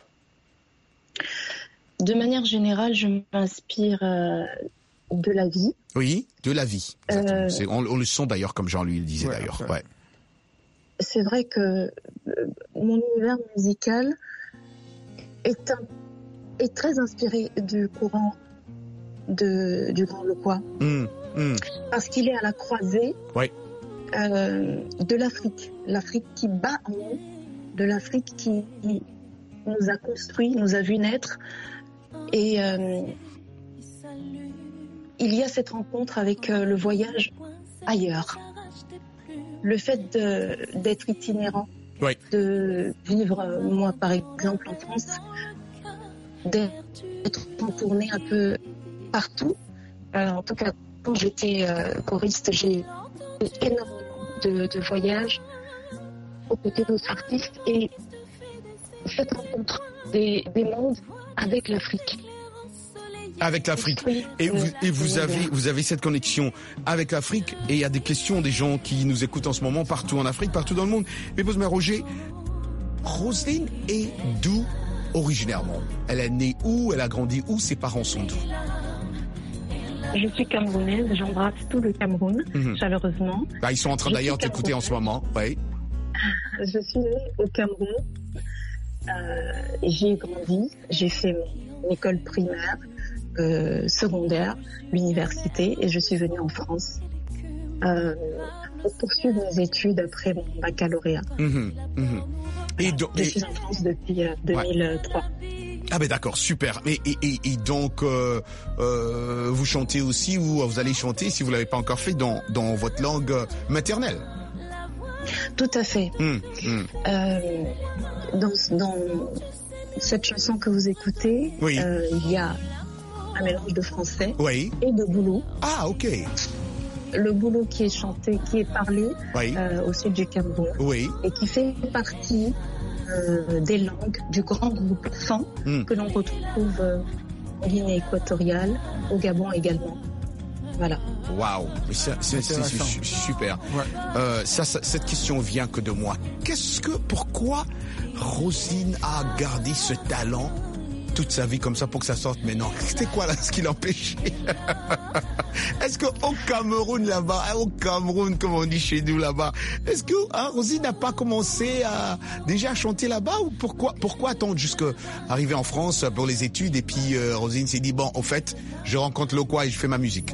De manière générale, je m'inspire euh, de la vie. Oui, de la vie. exactement. Euh, C'est- on, on le sent d'ailleurs, comme Jean-Louis le disait Ouais, d'ailleurs. ouais. Ouais. C'est vrai que euh, mon univers musical est, un, est très inspiré du courant de, du Grand Loquois, Hum, hum. parce qu'il est à la croisée Ouais. euh, de l'Afrique. L'Afrique qui bat en nous, de l'Afrique qui, qui nous a construit, nous a vu naître. Et euh, il y a cette rencontre avec euh, le voyage ailleurs. Le fait de- d'être itinérant, Ouais. de vivre, euh, moi par exemple en France, d'être en tournée un peu partout. Euh, en tout cas, quand j'étais euh, choriste, j'ai fait énormément de, de voyages aux côtés d'autres artistes et cette rencontre des, des mondes avec l'Afrique. Avec l'Afrique. Oui, Et vous, oui, et vous oui, avez, oui. vous avez cette connexion avec l'Afrique. Et il y a des questions des gens qui nous écoutent en ce moment partout en Afrique, partout dans le monde. Mais pose-moi, Roger, Roselyne est d'où originairement? Elle est née où? Elle a grandi où? Ses parents sont d'où? Je suis camerounaise, j'embrasse tout le Cameroun, Mhm. chaleureusement. Bah, ils sont en train Je d'ailleurs suis d'écouter en ce moment. Oui. Je suis née au Cameroun. Euh, j'ai grandi, j'ai fait mon école primaire, euh, secondaire, l'université, et je suis venue en France euh, pour poursuivre mes études après mon baccalauréat. Mhm, mhm. Et donc, Je et- suis en France depuis euh, deux mille trois. ah ben d'accord, super. Et, et, et, et donc, euh, euh, vous chantez aussi ou vous allez chanter, si vous l'avez pas encore fait, dans, dans votre langue maternelle? Tout à fait. Hum, hum. Euh, dans, dans cette chanson que vous écoutez, Oui. euh, il y a un mélange de français Oui. et de boulot. Ah, ok. Le boulot qui est chanté, qui est parlé Oui. euh, au sud du Cameroun Oui. et qui fait partie euh, des langues du grand groupe Fan Mm. que l'on retrouve euh, en Guinée équatoriale, au Gabon également. Voilà. Waouh, mais ça, c'est, c'est, c'est su- super. Ouais. Euh, ça, ça, cette question vient que de moi. Qu'est-ce que, pourquoi Roselyne a gardé ce talent toute sa vie comme ça pour que ça sorte maintenant? C'était quoi là ce qui l'empêchait? Est-ce que au Cameroun là-bas, hein, au Cameroun comme on dit chez nous là-bas, est-ce que hein, Roselyne n'a pas commencé à déjà chanter là-bas ou pourquoi pourquoi attendre jusqu'à arriver en France pour les études et puis euh, Roselyne s'est dit bon, au fait, je rencontre Loquois et je fais ma musique.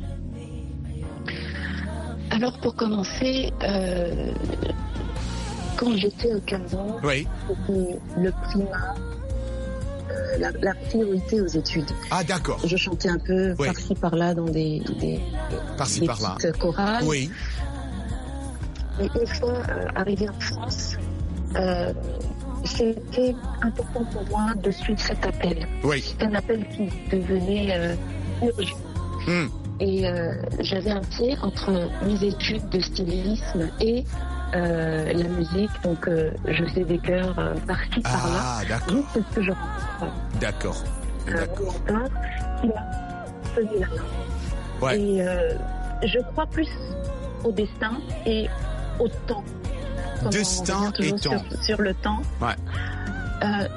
Alors pour commencer, euh, quand j'étais au Cameroun, Oui. c'était le primat, euh, la, la priorité aux études. Ah d'accord. Je chantais un peu Oui. par-ci par-là dans des, des, Par-ci des par-là. petites chorales. Oui. Et une fois euh, arrivée en France, euh, c'était important pour moi de suivre cet appel. Oui. C'était un appel qui devenait euh, urgent. Hum. Et euh, j'avais un pied entre mes études de stylisme et euh, la musique. Donc euh, je faisais des chœurs euh, par-ci par-là. Ah d'accord. Juste ce que je rencontre. D'accord. Un D'accord. mentor qui m'a tenu la main. Ouais. Et euh, je crois plus au destin et au temps. Comme on Destin revient toujours et temps. Sur, sur le temps. Ouais. Euh,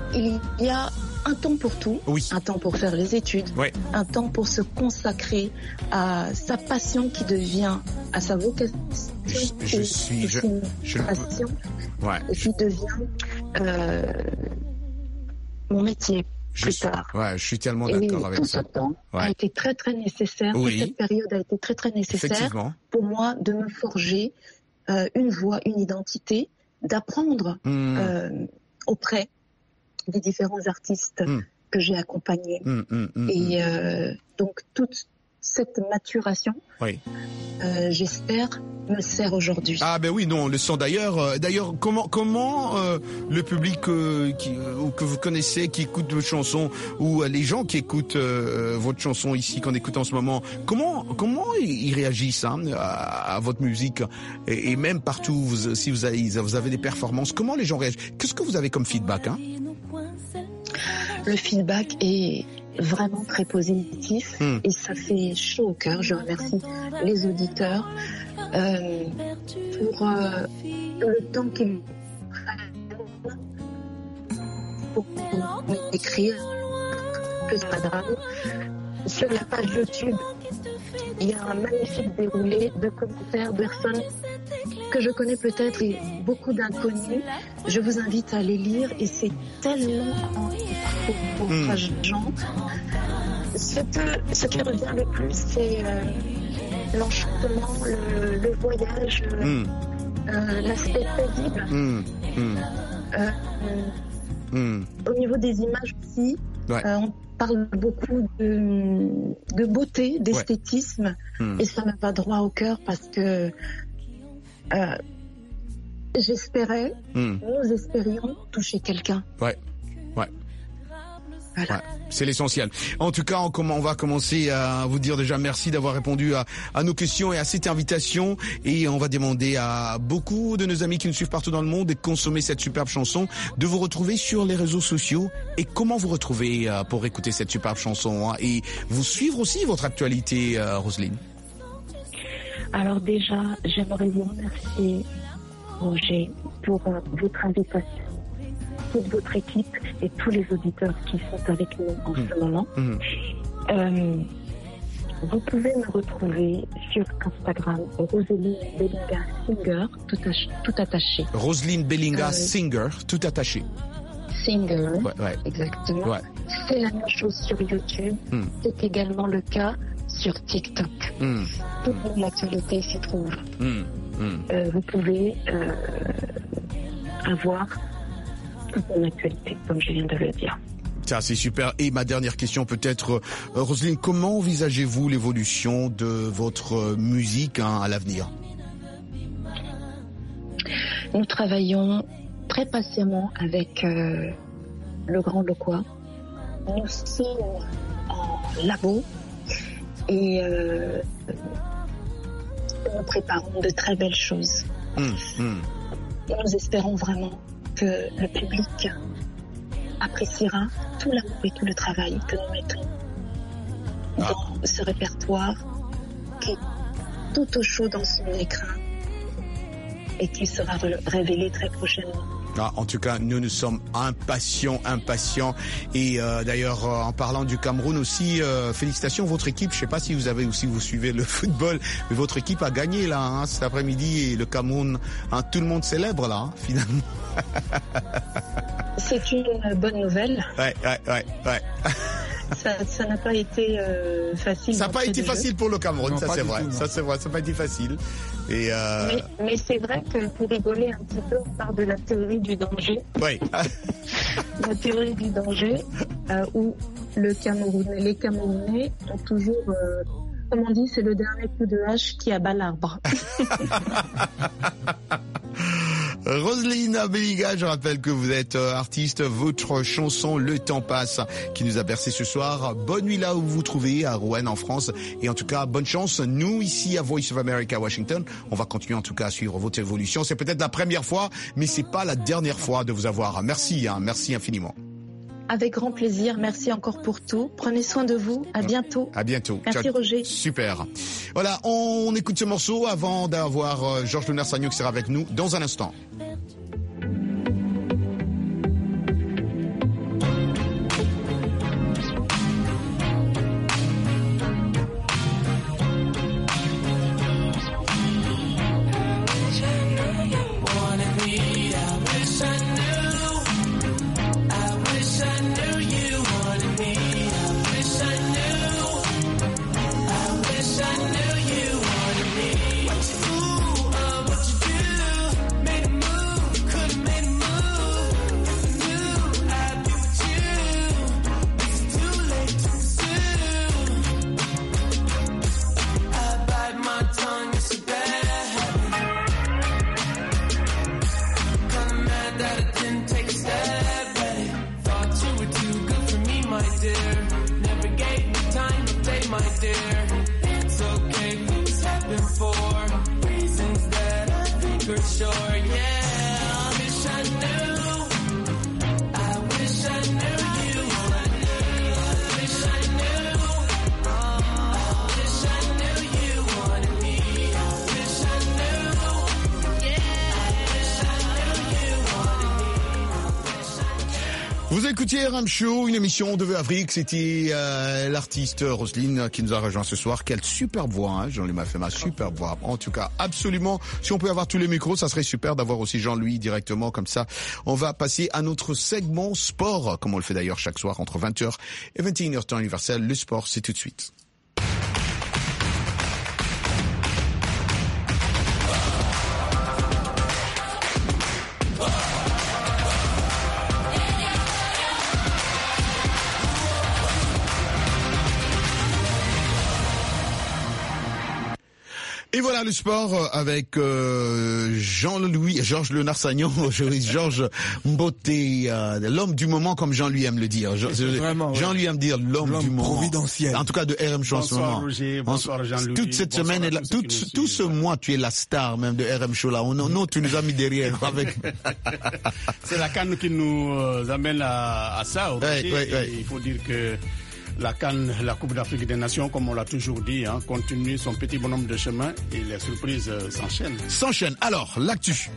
il y a un temps pour tout, oui. un temps pour faire les études, ouais. un temps pour se consacrer à sa passion qui devient à sa vocation. Je, je suis, je, je passion, ouais. qui devient euh, mon métier. Je suis, ouais, je suis tellement d'accord et avec tout ça. ce temps ouais. a été très très nécessaire. Oui. Cette période a été très très nécessaire pour moi de me forger euh, une voix, une identité, d'apprendre mmh. euh, auprès des différents artistes mmh. que j'ai accompagnés. Mmh, mmh, mmh, et euh, donc toute cette maturation, oui. euh, j'espère, me sert aujourd'hui. Ah ben oui, non, on le sent d'ailleurs. D'ailleurs, comment comment euh, le public euh, qui, euh, que vous connaissez, qui écoute vos chansons, ou euh, les gens qui écoutent euh, votre chanson ici, qu'on écoute en ce moment, comment comment ils réagissent hein, à, à votre musique et, et même partout, vous, si vous avez, vous avez des performances, comment les gens réagissent? Qu'est-ce que vous avez comme feedback hein? Le feedback est vraiment très positif mmh. et ça fait chaud au cœur. Je remercie les auditeurs euh, pour euh, le temps qu'ils pour écrire que c'est pas grave. Sur la page YouTube, il y a un magnifique déroulé de commentaires de personnes que je connais peut-être et beaucoup d'inconnus. Je vous invite à les lire et c'est tellement encourageant. Mmh. Ce, que, ce qui revient le plus, c'est euh, l'enchantement, le, le voyage, mmh. euh, l'aspect paisible. Mmh. Mmh. Euh, mmh. Au niveau des images aussi, ouais. euh, on parle beaucoup de, de beauté, d'esthétisme, ouais. mmh. et ça me va droit au cœur parce que euh, j'espérais, mmh. nous espérions toucher quelqu'un. Ouais, ouais. Voilà. Ouais, c'est l'essentiel. En tout cas, on, on va commencer à vous dire déjà merci d'avoir répondu à, à nos questions et à cette invitation. Et on va demander à beaucoup de nos amis qui nous suivent partout dans le monde et consommer cette superbe chanson de vous retrouver sur les réseaux sociaux. Et comment vous retrouver euh, pour écouter cette superbe chanson hein, et vous suivre aussi votre actualité, euh, Roselyne? Alors déjà, j'aimerais vous remercier, Roger, pour euh, votre invitation. Toute votre équipe et tous les auditeurs qui sont avec nous en mmh. ce moment. Mmh. Euh, vous pouvez me retrouver sur Instagram, Roselyne Bellinga Singer, tout, ach- tout attaché. Roselyne Bellinga euh, Singer, tout attaché. Singer, ouais, ouais. exactement. Ouais. C'est la même chose sur YouTube. Mmh. C'est également le cas sur TikTok. Mmh. Toute mon actualité s'y trouve. Mmh. Mmh. Euh, vous pouvez euh, avoir mon actualité, comme je viens de le dire. Ça, c'est super. Et ma dernière question peut-être, euh, Roselyne, comment envisagez-vous l'évolution de votre musique hein, à l'avenir? Nous travaillons très patiemment avec euh, le Grand Loquois. Nous sommes en labo et euh, nous préparons de très belles choses. Mmh, mmh. Nous espérons vraiment que le public appréciera tout l'amour et tout le travail que nous mettons ah. dans ce répertoire qui est tout au chaud dans son écran et qui sera révélé très prochainement. Ah, en tout cas, nous nous sommes impatients, impatients. Et euh, d'ailleurs, euh, en parlant du Cameroun aussi, euh, félicitations votre équipe. Je sais pas si vous avez ou si vous suivez le football, mais votre équipe a gagné là hein, cet après-midi et le Cameroun, hein, tout le monde célèbre là, hein, finalement. C'est une bonne nouvelle. Ouais, ouais, ouais, ouais. Ça, ça n'a pas été euh, facile. Ça n'a pas été facile jeu. pour le Cameroun, non, ça c'est vrai. Tout, ça c'est vrai, ça n'a pas été facile. Et euh... Mais, mais c'est vrai que pour rigoler un petit peu, on parle de la théorie du danger. Oui. La théorie du danger, euh, où le Cameroun, les Camerounais ont toujours, euh, comme on dit, c'est le dernier coup de hache qui abat l'arbre. Roselyne Bellinga, je rappelle que vous êtes artiste, votre chanson Le Temps Passe qui nous a bercé ce soir. Bonne nuit là où vous vous trouvez, à Rouen en France. Et en tout cas, bonne chance. Nous, ici à Voice of America, Washington, on va continuer en tout cas à suivre votre évolution. C'est peut-être la première fois, mais c'est pas la dernière fois de vous avoir. Merci, hein, merci infiniment. Avec grand plaisir. Merci encore pour tout. Prenez soin de vous. À bientôt. À bientôt. Merci Ciao. Roger. Super. Voilà, on écoute ce morceau avant d'avoir euh, Georges Lunar-Sagno qui sera avec nous dans un instant. Vous écoutiez R M Show, une émission de V Afrique. C'était euh, l'artiste Roselyne qui nous a rejoint ce soir. Quelle superbe voix, hein. Jean-Louis m'a fait ma superbe voix. En tout cas, absolument. Si on peut avoir tous les micros, ça serait super d'avoir aussi Jean-Louis directement comme ça. On va passer à notre segment sport, comme on le fait d'ailleurs chaque soir entre vingt heures et vingt et une heures temps universel. Le sport, c'est tout de suite. Et voilà le sport avec euh, Jean-Louis, Georges Lenard-Sagnon, Georges Mboté, euh, l'homme du moment comme Jean-Louis aime le dire. Je, Vraiment, Jean-Louis ouais. aime dire l'homme, l'homme du moment. Providentiel. En tout cas de R M Show en ce moment. Bonsoir Roger, bonsoir Jean-Louis. Toute cette semaine, là, tout, tout ce mois, tu es la star même de R M Show là. On, non, tu nous as mis derrière avec. C'est la CAN qui nous amène à, à ça. Roger, ouais, ouais, ouais. Il faut dire que la CAN, la Coupe d'Afrique des Nations, comme on l'a toujours dit, hein, continue son petit bonhomme de chemin et les surprises euh, s'enchaînent. S'enchaînent. Alors, l'actu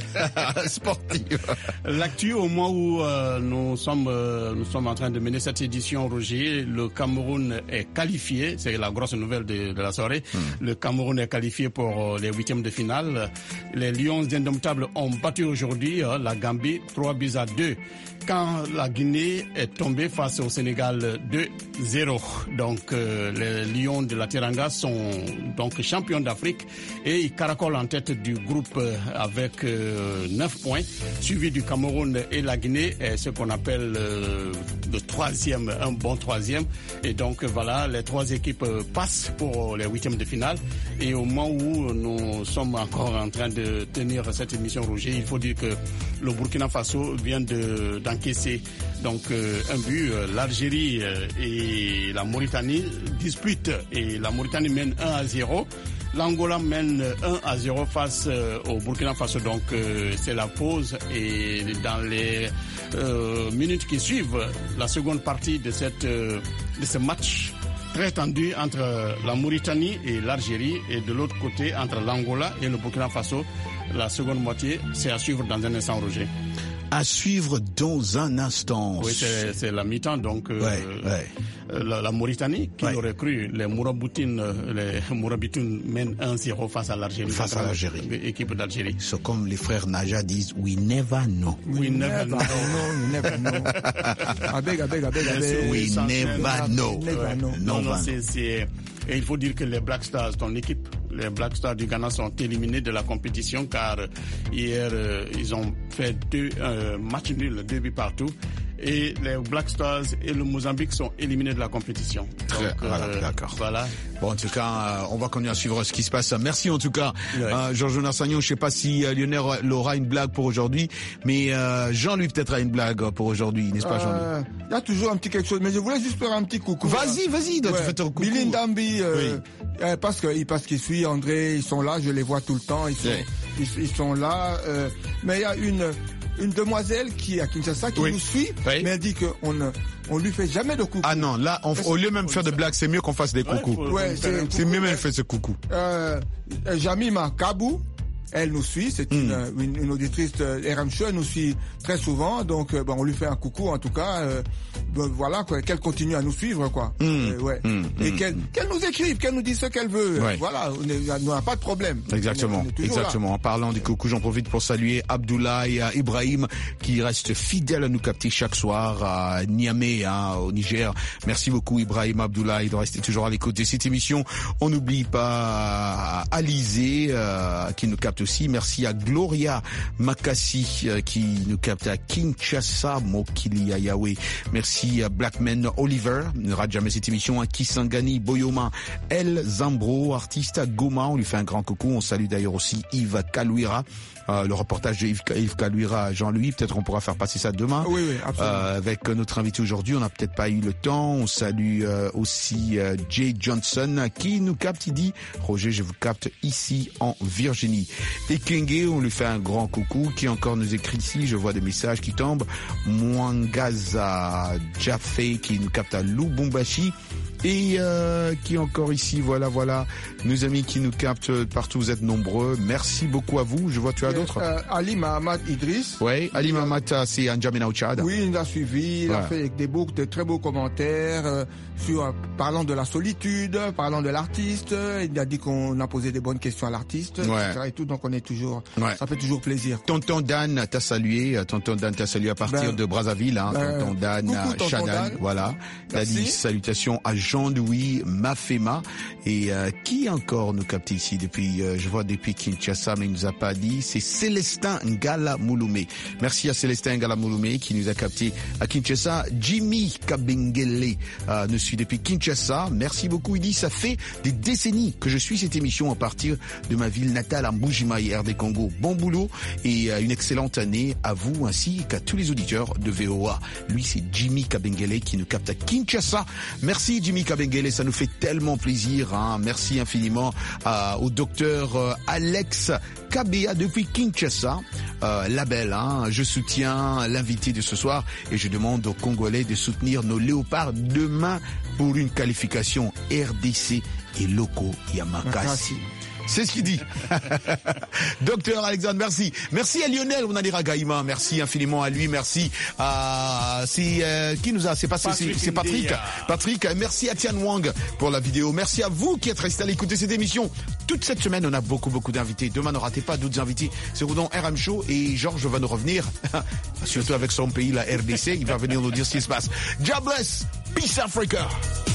sportive. L'actu, au moment où euh, nous sommes euh, nous sommes en train de mener cette édition, Roger, le Cameroun est qualifié. C'est la grosse nouvelle de, de la soirée. Hmm. Le Cameroun est qualifié pour euh, les huitièmes de finale. Les Lions indomptables ont battu aujourd'hui euh, la Gambie trois buts à deux. Quand la Guinée est tombée face au Sénégal deux zéro. Donc euh, les Lions de la Teranga sont donc champions d'Afrique et ils caracolent en tête du groupe euh, avec euh, neuf points, suivi du Cameroun et la Guinée, et ce qu'on appelle euh, le troisième, un bon troisième. Et donc voilà, les trois équipes euh, passent pour les huitièmes de finale. Et au moment où nous sommes encore en train de tenir cette émission, Roger, il faut dire que le Burkina Faso vient de d'encaisser donc euh, un but. Euh, L'Algérie euh, et la Mauritanie disputent et la Mauritanie mène un à zéro. L'Angola mène un à zéro face euh, au Burkina Faso. Donc euh, c'est la pause et dans les euh, minutes qui suivent la seconde partie de cette euh, de ce match très tendu entre la Mauritanie et l'Algérie et de l'autre côté entre l'Angola et le Burkina Faso. La seconde moitié, c'est à suivre dans un instant, Roger. À suivre dans un instant. Oui, c'est, c'est la mi-temps, donc euh, ouais, ouais. La, la Mauritanie, qui ouais. aurait cru, les Mouraboutines, les Mourabitoun mènent un zéro face à l'Algérie. Face à l'Algérie. Équipe d'Algérie. C'est comme les frères Naja disent, we never know. We, we never know. We never know. Abeg, abeg, abeg, abeg. We never know. Never know. Non, non, c'est, c'est... Et il faut dire que les Black Stars, ton équipe, les Black Stars du Ghana sont éliminés de la compétition car hier, euh, ils ont fait deux euh, matchs nuls, deux buts partout. Et les Black Stars et le Mozambique sont éliminés de la compétition. Très, Donc, voilà, euh, d'accord. Voilà. Bon, en tout cas, euh, on va continuer à suivre ce qui se passe. Merci en tout cas, ouais. euh, Georges Lenard-Sagnon. Je sais pas si euh, Lionel aura une blague pour aujourd'hui, mais euh, Jean-Louis peut-être a une blague pour aujourd'hui, n'est-ce pas, Jean-Louis? Il y a toujours un petit quelque chose, mais je voulais juste faire un petit coucou. Vas-y, vas-y, ouais. Tu fais ton coucou. Billy Ndambi, euh, oui. euh, parce que parce qu'ils suivent André, ils sont là, je les vois tout le temps, ils sont, ouais. ils, ils sont là. Euh, mais il y a une une demoiselle qui est à Kinshasa qui oui. nous suit, oui. mais elle dit qu'on ne on lui fait jamais de coucou. Ah non, là, on, au lieu même de faire de blagues, c'est mieux qu'on fasse des coucous. Ouais, ouais c'est, c'est mieux même de faire ce coucou. Euh, Jamima Kabou, elle nous suit, c'est mm. une, une, une auditrice de R M Show, elle nous suit très souvent, donc euh, bon, on lui fait un coucou en tout cas. Euh, ben, voilà, quoi, qu'elle continue à nous suivre, quoi. Mm. Euh, ouais. Mm. Et mm. Qu'elle, qu'elle nous écrive, qu'elle nous dise ce qu'elle veut. Ouais. Voilà, on n'a pas de problème. Exactement, on est, on est exactement. Là. En parlant du coucou, j'en profite pour saluer Abdoulaye Ibrahim qui reste fidèle à nous capter chaque soir à Niamey, hein, au Niger. Merci beaucoup Ibrahim Abdoulaye de rester toujours à l'écoute de cette émission. On n'oublie pas Alizé euh, qui nous capte aussi. Merci à Gloria Makassi euh, qui nous capte à Kinshasa, Mokili Yahweh. Merci à Blackman Oliver, ne rate jamais cette émission, à Kisangani Boyoma, El Zambro, artiste à Goma, on lui fait un grand coucou. On salue d'ailleurs aussi Yves Kalouira. Euh, le reportage de Yves, Yves Kalouira, Jean-Louis, peut-être qu'on pourra faire passer ça demain. Oui, oui, absolument. Euh, avec notre invité aujourd'hui, on n'a peut-être pas eu le temps. On salue euh, aussi euh, Jay Johnson qui nous capte. Il dit, Roger, je vous capte ici en Virginie. Et Kenge, on lui fait un grand coucou. Qui encore nous écrit ici, je vois des messages qui tombent. Mwangaza Jaffe qui nous capte à Lubumbashi. Et euh, qui encore ici, voilà, voilà, nos amis qui nous captent partout, vous êtes nombreux. Merci beaucoup à vous. Je vois, tu as Yes, d'autres. euh, Ali Mahamat Idriss. Oui, Ali Mahamat, c'est un N'Djamena au Tchad. Oui, il nous a suivis, il Ouais. a fait des, beaux, de très beaux commentaires euh, sur euh, parlant de la solitude, parlant de l'artiste. Il a dit qu'on a posé des bonnes questions à l'artiste, Ouais. et cetera et tout. Donc on est toujours, Ouais. ça fait toujours plaisir. Tonton Dan t'a salué, Tonton Dan t'a salué à partir Ben, de Brazzaville, hein, ben, Tonton Dan, coucou, tonton Chadan, Dan. voilà. Il a Merci. dit salutations à Jean-Louis Mafema. Et euh, qui encore nous capte ici depuis, euh, je vois depuis Kinshasa, mais il nous a pas dit, c'est Célestin Ngala Mouloumé. Merci à Célestin Ngala Mouloumé qui nous a capté à Kinshasa. Jimmy Kabengele euh, nous suit depuis Kinshasa. Merci beaucoup. Il dit, ça fait des décennies que je suis cette émission à partir de ma ville natale à Mbujimayi, R D Congo. Bon boulot et euh, une excellente année à vous ainsi qu'à tous les auditeurs de V O A. Lui, c'est Jimmy Kabengele qui nous capte à Kinshasa. Merci Jimmy Kabengele, ça nous fait tellement plaisir. Hein. Merci infiniment euh, au docteur euh, Alex Kabea depuis Kinshasa. Euh, label, hein. Je soutiens l'invité de ce soir et je demande aux Congolais de soutenir nos léopards demain pour une qualification R D C et Loko Yamakasi. C'est ce qu'il dit. Docteur Alexandre, merci. Merci à Lionel Onanira Gaïma. Merci infiniment à lui. Merci à... C'est euh, qui nous a... C'est pas c'est- Patrick c'est Patrick. India. Patrick, merci à Tian Wang pour la vidéo. Merci à vous qui êtes restés à l'écouter cette émission. Toute cette semaine, on a beaucoup, beaucoup d'invités. Demain, ne ratez pas d'autres invités. C'est dans R M Show et Georges va nous revenir. Surtout avec son pays, la R D C. Il va venir nous dire ce qui se passe. God bless. Peace Africa.